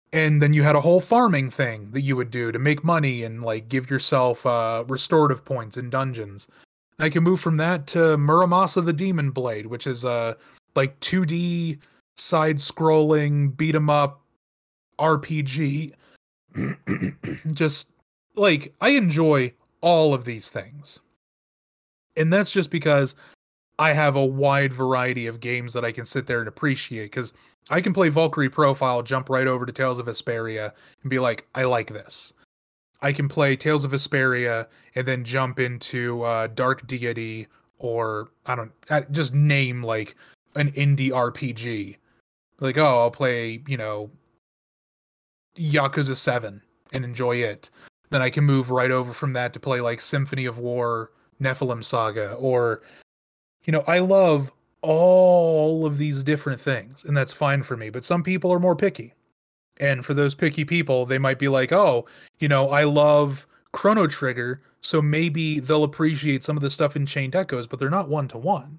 B: And then you had a whole farming thing that you would do to make money and like give yourself uh, restorative points in dungeons. I can move from that to Muramasa the Demon Blade, which is a like two D side-scrolling beat 'em up R P G. Just like I enjoy all of these things. And that's just because I have a wide variety of games that I can sit there and appreciate, because I can play Valkyrie Profile, jump right over to Tales of Vesperia, and be like, I like this. I can play Tales of Vesperia and then jump into uh, Dark Deity, or I don't just name like an indie R P G. Like, oh, I'll play, you know, Yakuza seven and enjoy it. Then I can move right over from that to play like Symphony of War, Nephilim Saga, or, you know, I love all of these different things, and that's fine for me. But some people are more picky. And for those picky people, they might be like, oh, you know, I love Chrono Trigger, so maybe they'll appreciate some of the stuff in Chained Echoes, but they're not one-to-one.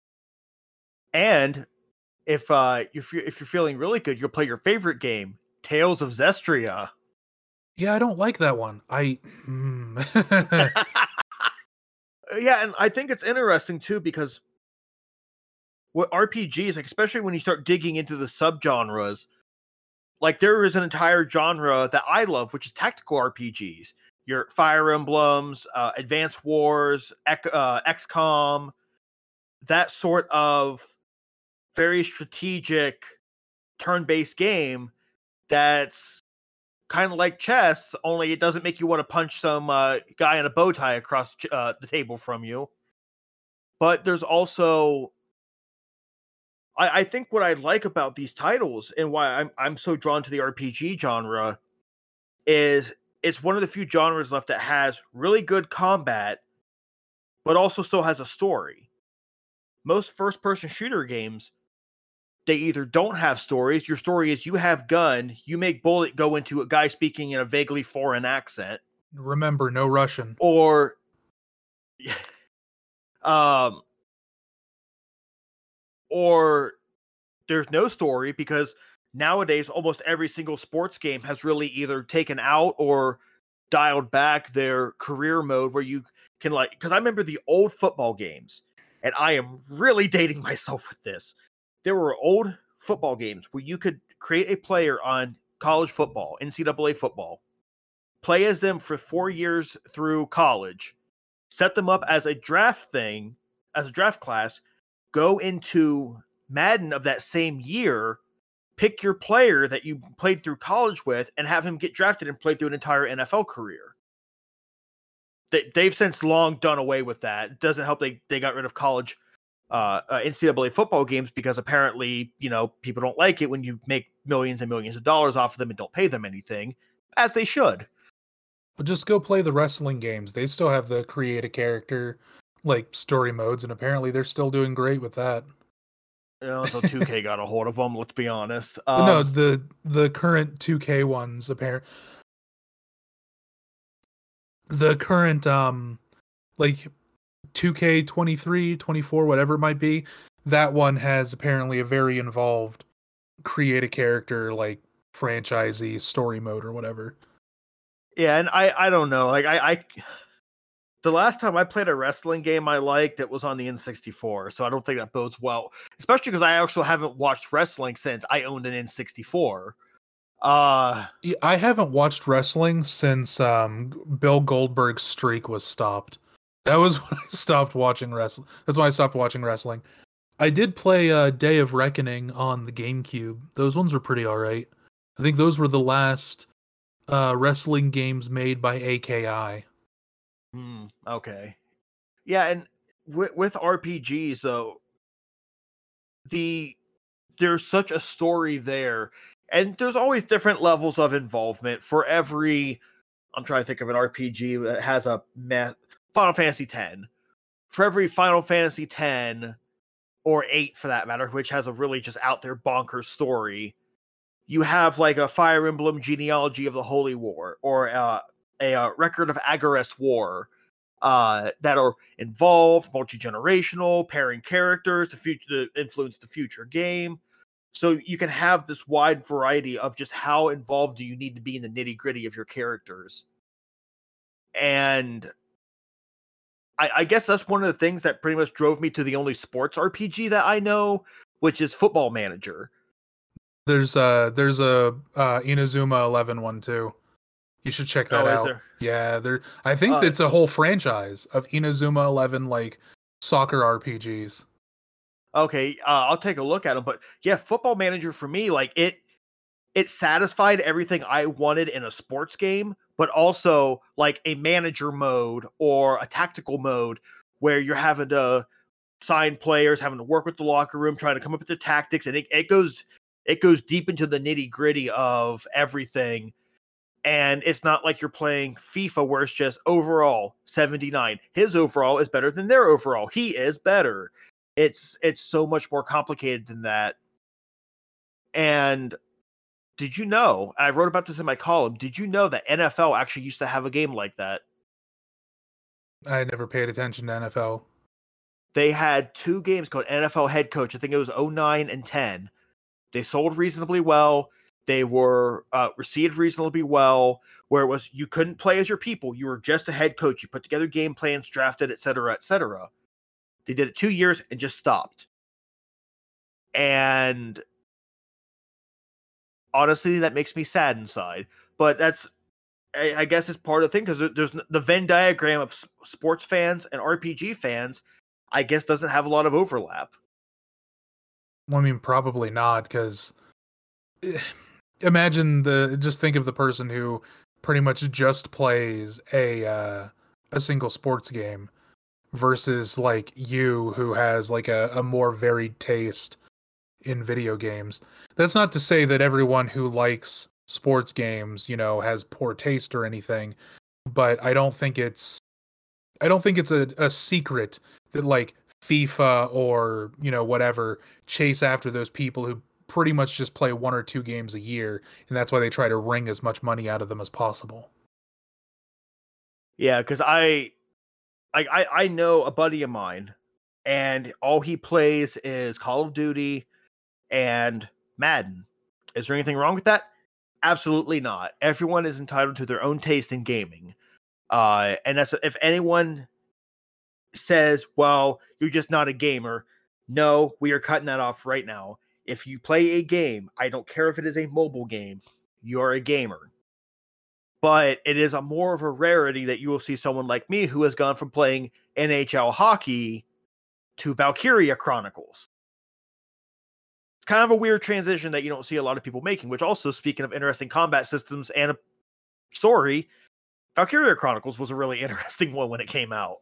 A: And if uh, if you're, if you're feeling really good, you'll play your favorite game, Tales of Zestria.
B: Yeah, I don't like that one. I... Mm.
A: Yeah, and I think it's interesting, too, because what R P Gs, like, especially when you start digging into the subgenres, like, there is an entire genre that I love, which is tactical R P Gs. Your Fire Emblems, uh, Advance Wars, X, uh, X COM, that sort of very strategic turn-based game that's kind of like chess, only it doesn't make you want to punch some uh, guy in a bow tie across uh, the table from you. But there's also... I, I think what I like about these titles, and why I'm I'm so drawn to the R P G genre, is it's one of the few genres left that has really good combat, but also still has a story. Most first-person shooter games, they either don't have stories. Your story is you have gun, you make bullet go into a guy speaking in a vaguely foreign accent.
B: Remember, no Russian.
A: Or, um, or there's no story, because nowadays almost every single sports game has really either taken out or dialed back their career mode, where you can, like, because I remember the old football games, and I am really dating myself with this. There were old football games where you could create a player on college football, N C double A football, play as them for four years through college, set them up as a draft thing, as a draft class, go into Madden of that same year, pick your player that you played through college with, and have him get drafted and play through an entire N F L career. They, they've since long done away with that. It doesn't help they, they got rid of college uh, uh, N C double A football games, because apparently, you know, people don't like it when you make millions and millions of dollars off of them and don't pay them anything, as they should.
B: Well, just go play the wrestling games. They still have the create a character, like, story modes, and apparently they're still doing great with that.
A: You know, so two K got a hold of them, let's be honest. Um,
B: no, the the current two K ones, apparently. The current, um, like, two K twenty-three, twenty-four, whatever it might be, that one has apparently a very involved create a character, like, franchisee story mode or whatever.
A: Yeah, and I, I don't know. Like, I, I... The last time I played a wrestling game I liked, it was on the N sixty-four, so I don't think that bodes well. Especially because I also haven't watched wrestling since I owned an N sixty-four. Uh,
B: I haven't watched wrestling since um, Bill Goldberg's streak was stopped. That was when I stopped watching wrestling. That's when I stopped watching wrestling. I did play uh, Day of Reckoning on the GameCube. Those ones were pretty alright. I think those were the last uh, wrestling games made by A K I.
A: Hmm, okay. Yeah, and with, with R P Gs, though, the there's such a story there, and there's always different levels of involvement for every... I'm trying to think of an R P G that has a math... Final Fantasy X. For every Final Fantasy X, or eight for that matter, which has a really just out there bonkers story, you have like a Fire Emblem Genealogy of the Holy War, or uh, a, a Record of Agarest War, uh, that are involved, multi-generational, pairing characters to, future, to influence the future game. So you can have this wide variety of just how involved do you need to be in the nitty gritty of your characters. And I, I guess that's one of the things that pretty much drove me to the only sports R P G that I know, which is Football Manager.
B: There's uh there's a uh, Inazuma Eleven one too. You should check that
A: Oh, is
B: out.
A: there?
B: Yeah, there. I think
A: Uh,
B: it's a whole franchise of Inazuma Eleven like soccer R P Gs.
A: Okay, uh, I'll take a look at them. But yeah, Football Manager for me, like it, it satisfied everything I wanted in a sports game, but also like a manager mode or a tactical mode where you're having to sign players, having to work with the locker room, trying to come up with the tactics, and it, it goes it goes deep into the nitty gritty of everything. And it's not like you're playing FIFA where it's just overall seventy-nine. His overall is better than their overall. He is better. It's it's so much more complicated than that. And did you know, I wrote about this in my column, did you know that N F L actually used to have a game like that?
B: I never paid attention to N F L.
A: They had two games called N F L Head Coach. I think it was oh nine and ten. They sold reasonably well. They were uh, received reasonably well, where it was you couldn't play as your people. You were just a head coach. You put together game plans, drafted, et cetera, et cetera. They did it two years and just stopped. And honestly, that makes me sad inside. But that's, I, I guess, it's part of the thing because there's the Venn diagram of sports fans and R P G fans, I guess, doesn't have a lot of overlap.
B: Well, I mean, probably not, because imagine the just think of the person who pretty much just plays a uh, a single sports game versus like you who has like a, a more varied taste in video games. That's not to say that everyone who likes sports games, you know, has poor taste or anything, but I don't think it's I don't think it's a, a secret that like FIFA or, you know, whatever chase after those people who pretty much just play one or two games a year, and that's why they try to wring as much money out of them as possible.
A: Yeah, because I, I, I, I know a buddy of mine, and all he plays is Call of Duty and Madden. Is there anything wrong with that? Absolutely not. Everyone is entitled to their own taste in gaming. Uh, and that's if anyone says, well, you're just not a gamer. No, we are cutting that off right now. If you play a game, I don't care if it is a mobile game, you're a gamer. But it is a more of a rarity that you will see someone like me who has gone from playing N H L hockey to Valkyria Chronicles. It's kind of a weird transition that you don't see a lot of people making, which also, speaking of interesting combat systems and a story, Valkyria Chronicles was a really interesting one when it came out.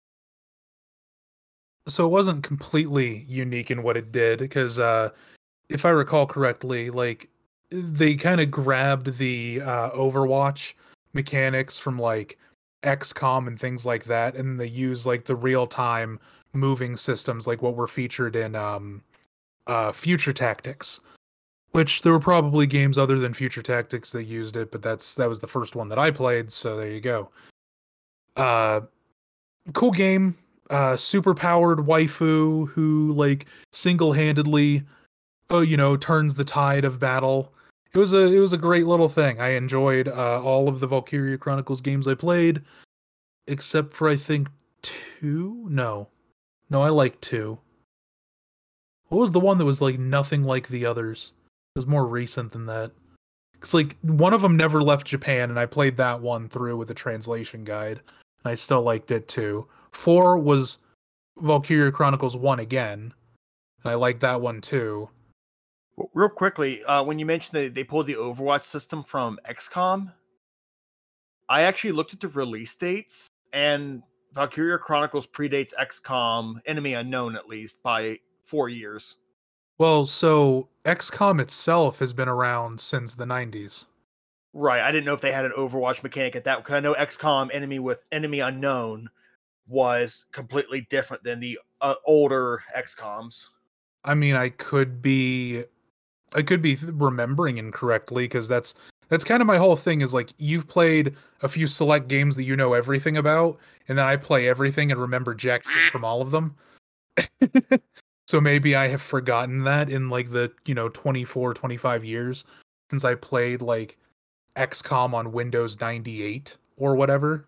B: So it wasn't completely unique in what it did, because uh, if I recall correctly, like they kind of grabbed the uh, Overwatch mechanics from like X COM and things like that, and they use like the real-time moving systems like what were featured in um, uh, Future Tactics, which there were probably games other than Future Tactics that used it, but that's that was the first one that I played, so there you go. Uh, cool game. Uh, super powered waifu who like single-handedly, oh, you know, turns the tide of battle. It was a it was a great little thing. I enjoyed uh, all of the Valkyria Chronicles games I played, except for I think two. No, no, I liked two. What was the one that was like nothing like the others? It was more recent than that. It's like one of them never left Japan, and I played that one through with a translation guide, and I still liked it too. Four was Valkyria Chronicles one again, and I liked that one too.
A: Real quickly, uh, when you mentioned that they pulled the Overwatch system from X COM, I actually looked at the release dates, and Valkyria Chronicles predates X COM, Enemy Unknown at least, by four years.
B: Well, so X COM itself has been around since the nineties.
A: Right, I didn't know if they had an Overwatch mechanic at that, because I know X COM Enemy with Enemy Unknown was completely different than the uh, older X COMs.
B: I mean, I could be, I could be remembering incorrectly, because that's that's kind of my whole thing. Is like you've played a few select games that you know everything about, and then I play everything and remember jack shit from all of them. So maybe I have forgotten that in like the, you know, twenty-four, twenty-five years since I played like X COM on Windows ninety-eight or whatever.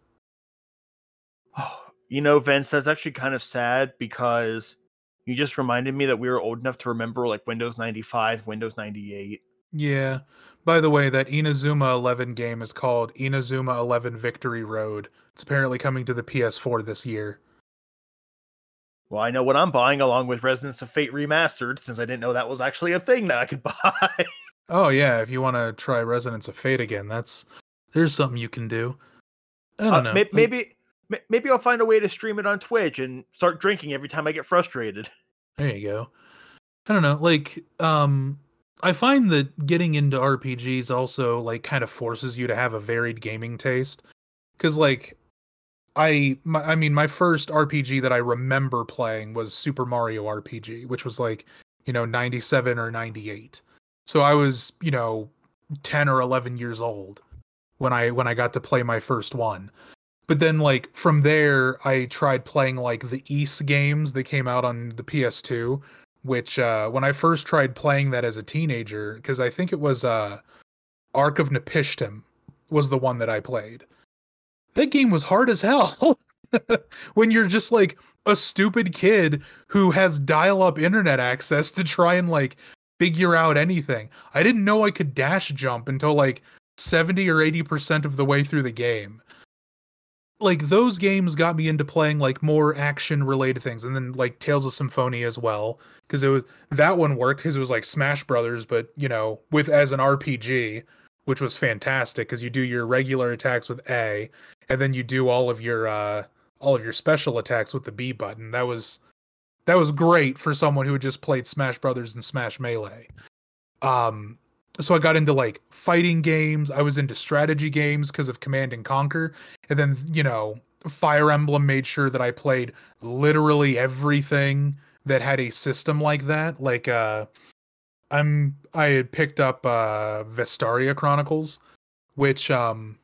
A: Oh, you know, Vince, that's actually kind of sad because you just reminded me that we were old enough to remember like Windows ninety-five, Windows ninety-eight.
B: Yeah. By the way, that Inazuma eleven game is called Inazuma eleven Victory Road. It's apparently coming to the P S four this year.
A: Well, I know what I'm buying along with Resonance of Fate Remastered, since I didn't know that was actually a thing that I could buy.
B: Oh yeah, if you want to try Resonance of Fate again, that's there's something you can do. I don't
A: uh,
B: know.
A: may-
B: Like,
A: maybe, may- maybe I'll find a way to stream it on Twitch and start drinking every time I get frustrated.
B: there you go. I don't know. Like, um, I find that getting into R P Gs also like kind of forces you to have a varied gaming taste. Because like, I, my, I mean, my first R P G that I remember playing was Super Mario R P G, which was like, you know, ninety-seven or ninety-eight. So I was, you know, ten or eleven years old when I when I got to play my first one. But then like from there I tried playing like the Ys games that came out on the P S two, which uh when I first tried playing that as a teenager, because I think it was uh Ark of Nepishtim was the one that I played. That game was hard as hell. When you're just like a stupid kid who has dial-up internet access to try and like figure out anything. I didn't know I could dash jump until like seventy or eighty percent of the way through the game. Like those games got me into playing like more action related things, and then like Tales of Symphonia as well, because it was that one worked because it was like Smash Brothers, but you know, with as an R P G, which was fantastic because you do your regular attacks with A, and then you do all of your uh all of your special attacks with the B button. That was that was great for someone who had just played Smash Brothers and Smash Melee. Um, so I got into like fighting games. I was into strategy games because of Command and Conquer. And then, you know, Fire Emblem made sure that I played literally everything that had a system like that. Like uh I'm I had picked up uh Vestaria Chronicles, which um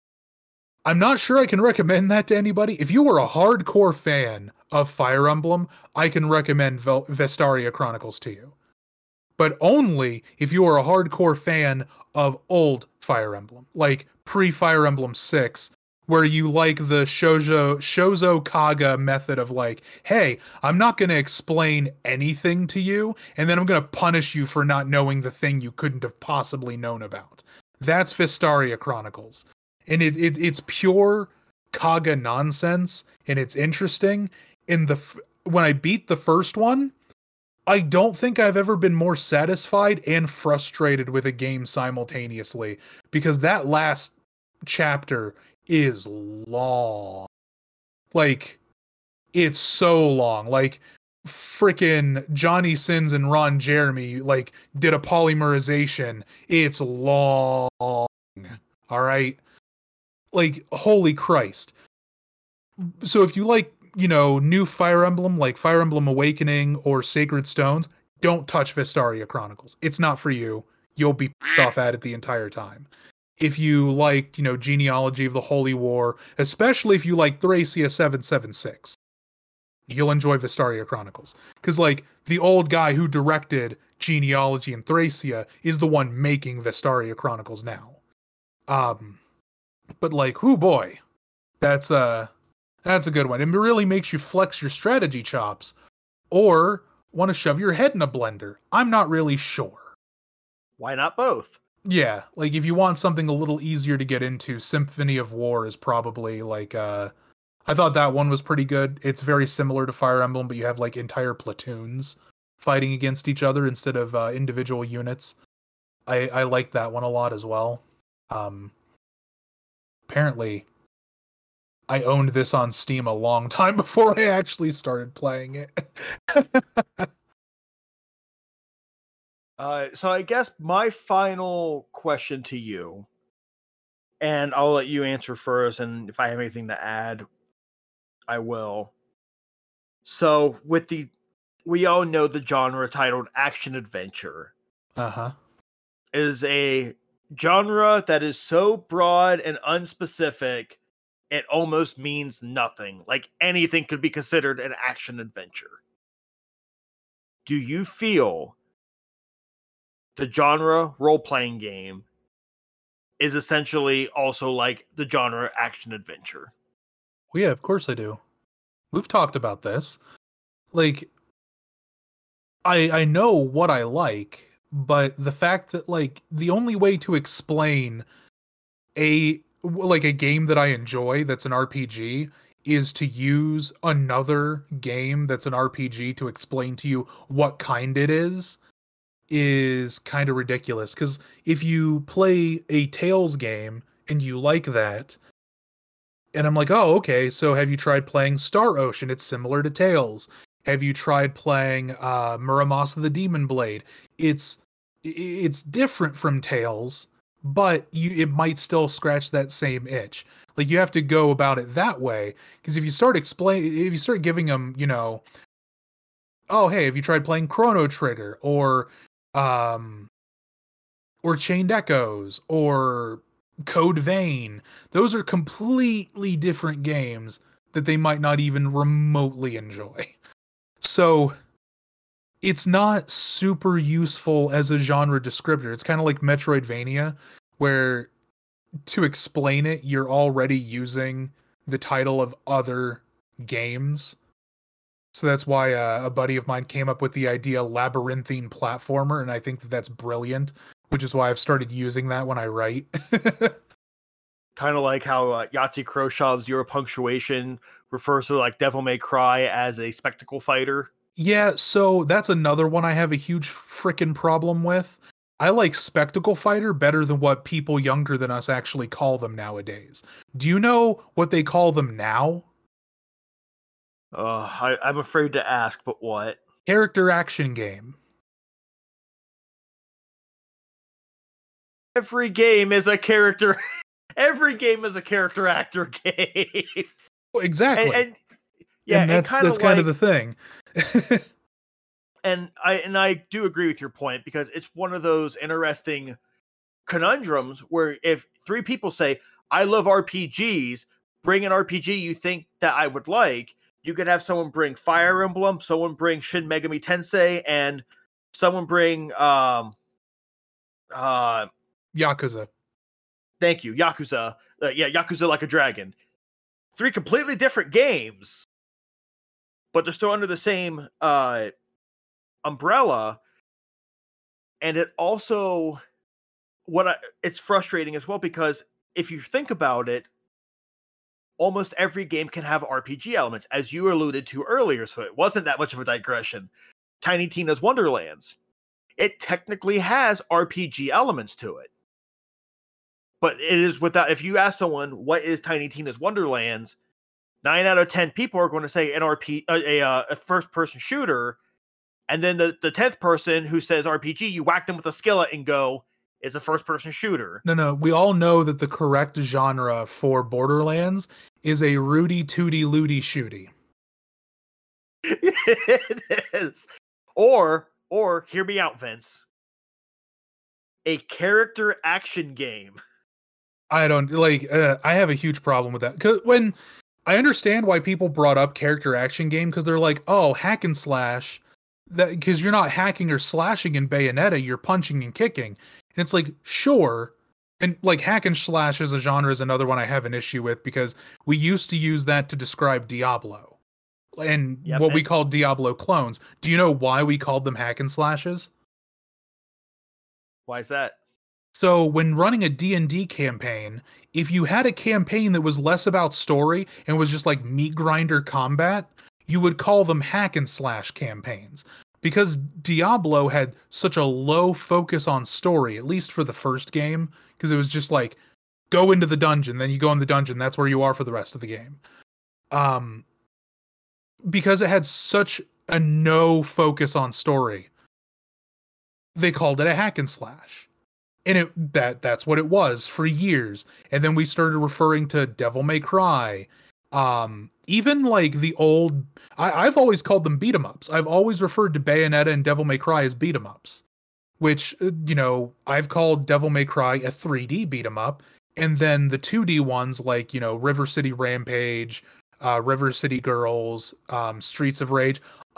B: I'm not sure I can recommend that to anybody. If you were a hardcore fan of Fire Emblem, I can recommend Vel- Vestaria Chronicles to you, but only if you are a hardcore fan of old Fire Emblem, like pre-Fire Emblem six, where you like the Shoujo Shozo Kaga method of like, hey, I'm not going to explain anything to you, and then I'm going to punish you for not knowing the thing you couldn't have possibly known about. That's Vestaria Chronicles. And it, it it's pure Kaga nonsense, and it's interesting. In the f- when I beat the first one, I don't think I've ever been more satisfied and frustrated with a game simultaneously, because that last chapter is long. Like, it's so long. Like, freaking Johnny Sins and Ron Jeremy, like, did a polymerization. It's long. All right? Like, holy Christ. So if you like, you know, new Fire Emblem, like Fire Emblem Awakening or Sacred Stones, don't touch Vestaria Chronicles. It's not for you. You'll be pissed off at it the entire time. If you liked, you know, Genealogy of the Holy War, especially if you like Thracia seven seven six, you'll enjoy Vestaria Chronicles. Because, like, the old guy who directed Genealogy and Thracia is the one making Vestaria Chronicles now. Um, but, like, whoo boy, that's, uh, that's a good one. It really makes you flex your strategy chops, or want to shove your head in a blender. I'm not really sure.
A: Why not both?
B: Yeah, like if you want something a little easier to get into, Symphony of War is probably like uh I thought that one was pretty good. It's very similar to Fire Emblem, but you have like entire platoons fighting against each other instead of uh, individual units. I I like that one a lot as well. Um apparently I owned this on Steam a long time before I actually started playing it.
A: Uh, so I guess my final question to you, and I'll let you answer first, and if I have anything to add, I will. So with the, we all know the genre titled action adventure
B: Uh-huh.
A: is a genre that is so broad and unspecific, it almost means nothing. Like anything could be considered an action adventure. do you feel the genre role-playing game is essentially also like the genre action-adventure?
B: Well, yeah, of course I do. We've talked about this. Like, I I know what I like, but the fact that, like, the only way to explain a like a game that I enjoy that's an R P G is to use another game that's an R P G to explain to you what kind it is is kind of ridiculous. Because if you play a Tales game and you like that, and I'm like, oh, okay, so have you tried playing Star Ocean? It's similar to Tales. Have you tried playing uh, Muramasa the Demon Blade? It's it's different from Tales, but you it might still scratch that same itch. Like, you have to go about it that way, because if you start explain if you start giving them, you know, oh, hey, have you tried playing Chrono Trigger or um or Chained Echoes or Code Vein? Those are completely different games that they might not even remotely enjoy. So it's not super useful as a genre descriptor. It's kind of like Metroidvania, where to explain it, you're already using the title of other games. So that's why uh, a buddy of mine came up with the idea labyrinthine platformer, and I think that that's brilliant, which is why I've started using that when I write.
A: Kind of like how uh, Yahtzee Kroshov's Zero Punctuation refers to like Devil May Cry as a spectacle fighter.
B: Yeah, so that's another one I have a huge freaking problem with. I like Spectacle Fighter better than what people younger than us actually call them nowadays. Do you know what they call them now?
A: Uh, I, I'm afraid to ask, but what?
B: Character action game.
A: Every game is a character. Every game is a character actor game.
B: Well, exactly.
A: And, and yeah,
B: and that's
A: and
B: that's kind
A: like,
B: of the thing.
A: and I and I do agree with your point, because it's one of those interesting conundrums where if three people say, I love R P Gs, bring an R P G you think that I would like. You could have someone bring Fire Emblem, someone bring Shin Megami Tensei, and someone bring um uh
B: Yakuza.
A: Thank you, Yakuza. Uh, yeah, Yakuza Like a Dragon. Three completely different games, but they're still under the same uh umbrella. And it also what I, it's frustrating as well, because if you think about it, almost every game can have R P G elements, as you alluded to earlier, so it wasn't that much of a digression. Tiny Tina's Wonderlands. It technically has R P G elements to it. But it is without, if you ask someone, what is Tiny Tina's Wonderlands? Nine out of ten people are going to say an R P, a, a, a first-person shooter. And then the, the tenth person who says R P G, you whack them with a skillet and go, it's a first-person shooter.
B: No, no, we all know that the correct genre for Borderlands is a Rudy Tooty Looty Shooty.
A: It is. Or, or, hear me out, Vince. A character action game.
B: I don't, like, uh, I have a huge problem with that. Because when, I understand why people brought up character action game, because they're like, oh, hack and slash, that because you're not hacking or slashing in Bayonetta, you're punching and kicking. And it's like, sure. And like hack and slash as a genre is another one I have an issue with, because we used to use that to describe Diablo and
A: Yep,
B: what
A: and-
B: we called Diablo clones. Do you know why we called them hack and slashes?
A: Why is that?
B: So when running a D and D campaign, if you had a campaign that was less about story and was just like meat grinder combat, you would call them hack and slash campaigns. Because Diablo had such a low focus on story, at least for the first game, because it was just like, go into the dungeon, then you go in the dungeon, that's where you are for the rest of the game. Um, because it had such a no focus on story, they called it a hack and slash. And it that that's what it was for years. And then we started referring to Devil May Cry. Um, even like the old, I, I've always called them beat 'em ups. I've always referred to Bayonetta and Devil May Cry as beat 'em ups, which, you know, I've called Devil May Cry a three D beat 'em up. And then the two D ones like, you know, River City Rampage, uh, River City Girls, um, Streets of Rage,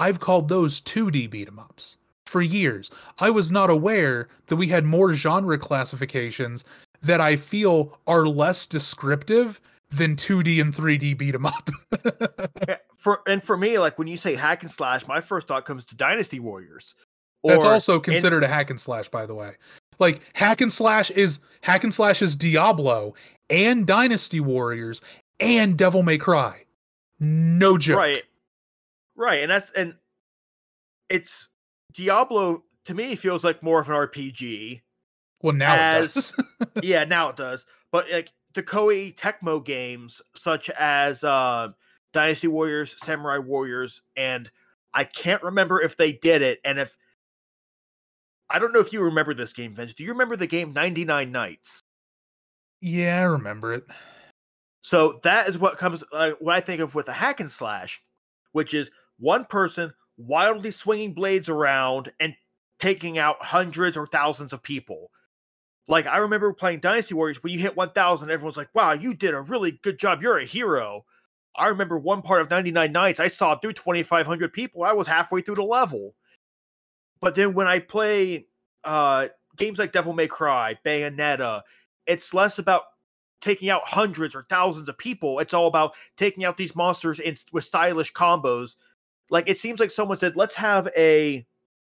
B: I've called those two D beat 'em ups for years. I was not aware that we had more genre classifications that I feel are less descriptive than two D and three D beat 'em up.
A: Yeah, for and for me, like when you say hack and slash, my first thought comes to Dynasty Warriors.
B: That's
A: Or
B: also
A: in-
B: considered a hack and slash, by the way. Like hack and slash is hack and slash is Diablo and Dynasty Warriors and Devil May Cry. No joke.
A: Right. Right. And that's and it's Diablo to me feels like more of an R P G.
B: Well, now
A: as,
B: it does.
A: Yeah, now it does. But like the Koei Tecmo games, such as uh, Dynasty Warriors, Samurai Warriors, and I can't remember if they did it. And if I don't know if you remember this game, Vince. Do you remember the game ninety-nine Nights?
B: Yeah, I remember it.
A: So that is what comes, uh, what I think of with a hack and slash, which is one person wildly swinging blades around and taking out hundreds or thousands of people. Like, I remember playing Dynasty Warriors, when you hit one thousand, everyone's like, wow, you did a really good job. You're a hero. I remember one part of ninety-nine Nights, I saw through twenty-five hundred people. I was halfway through the level. But then when I play uh, games like Devil May Cry, Bayonetta, it's less about taking out hundreds or thousands of people. It's all about taking out these monsters in, with stylish combos. Like, it seems like someone said, let's have a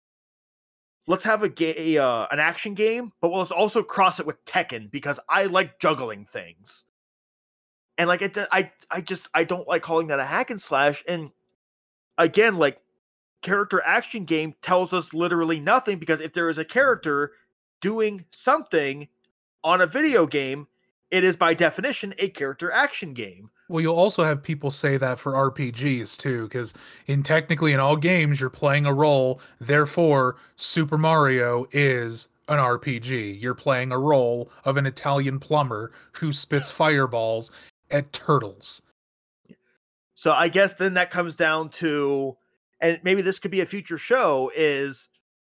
A: let's have a, ga- uh, an action game, but let's also cross it with Tekken because I like juggling things. And like it, I, I just I don't like calling that a hack and slash. And again, like character action game tells us literally nothing, because if there is a character doing something on a video game, it is by definition a character action game.
B: Well, you'll also have people say that for R P Gs too, because in technically in all games you're playing a role. Therefore, Super Mario is an R P G. You're playing a role of an Italian plumber who spits fireballs at turtles.
A: So I guess then that comes down to, and maybe this could be a future show, is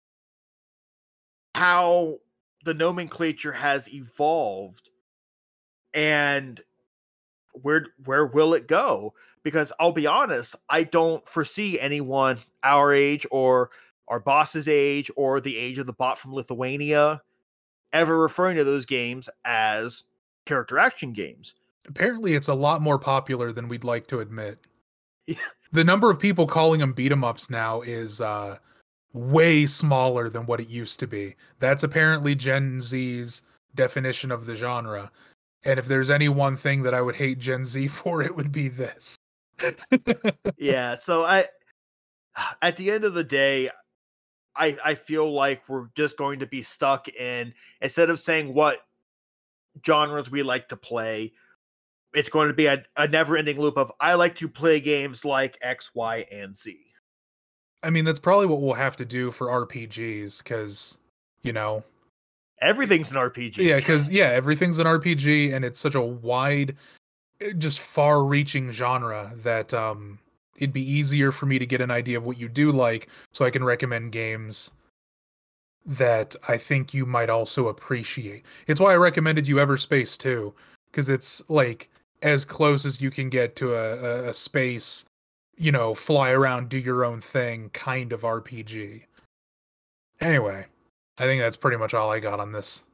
A: how the nomenclature has evolved and where where will it go? Because I'll be honest, I don't foresee anyone our age or our boss's age or the age of the bot from Lithuania ever referring to those games as character action games.
B: Apparently, it's a lot more popular than we'd like to admit.
A: Yeah.
B: The number of people calling them beat 'em ups now is uh, way smaller than what it used to be. That's apparently Gen Z's definition of the genre. And if there's any one thing that I would hate Gen Z for, it would be this.
A: Yeah, so I, at the end of the day, I I feel like we're just going to be stuck in, instead of saying what genres we like to play, it's going to be a, a never-ending loop of I like to play games like X, Y, and Z.
B: I mean, that's probably what we'll have to do for R P Gs, because, you know,
A: everything's an R P G.
B: Yeah, because, yeah, everything's an R P G, and it's such a wide, just far-reaching genre that um, it'd be easier for me to get an idea of what you do like, so I can recommend games that I think you might also appreciate. It's why I recommended you Everspace too, because it's, like, as close as you can get to a, a, a space, you know, fly around, do your own thing kind of R P G. Anyway, I think that's pretty much all I got on this.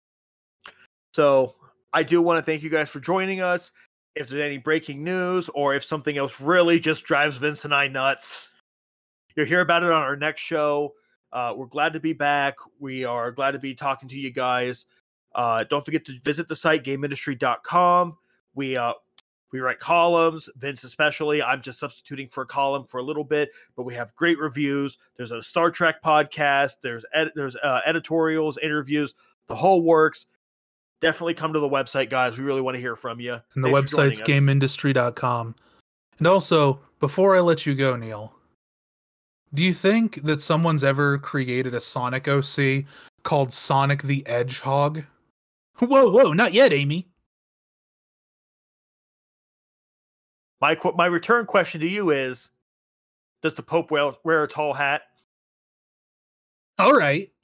A: So I do want to thank you guys for joining us. If there's any breaking news or if something else really just drives Vince and I nuts, you'll hear about it on our next show. Uh, we're glad to be back. We are glad to be talking to you guys. Uh, don't forget to visit the site game industry dot com. We uh, we write columns, Vince especially. I'm just substituting for a column for a little bit, but we have great reviews. There's a Star Trek podcast. There's ed- there's uh, editorials, interviews, the whole works. Definitely come to the website, guys. We really want to hear from you.
B: And the
A: Thanks for joining
B: website's
A: us.
B: game industry dot com. And also, before I let you go, Neil, do you think that someone's ever created a Sonic O C called Sonic the Edgehog? Whoa, whoa, not yet, Amy.
A: My qu- my return question to you is, does the Pope wear, wear a tall hat?
B: All right.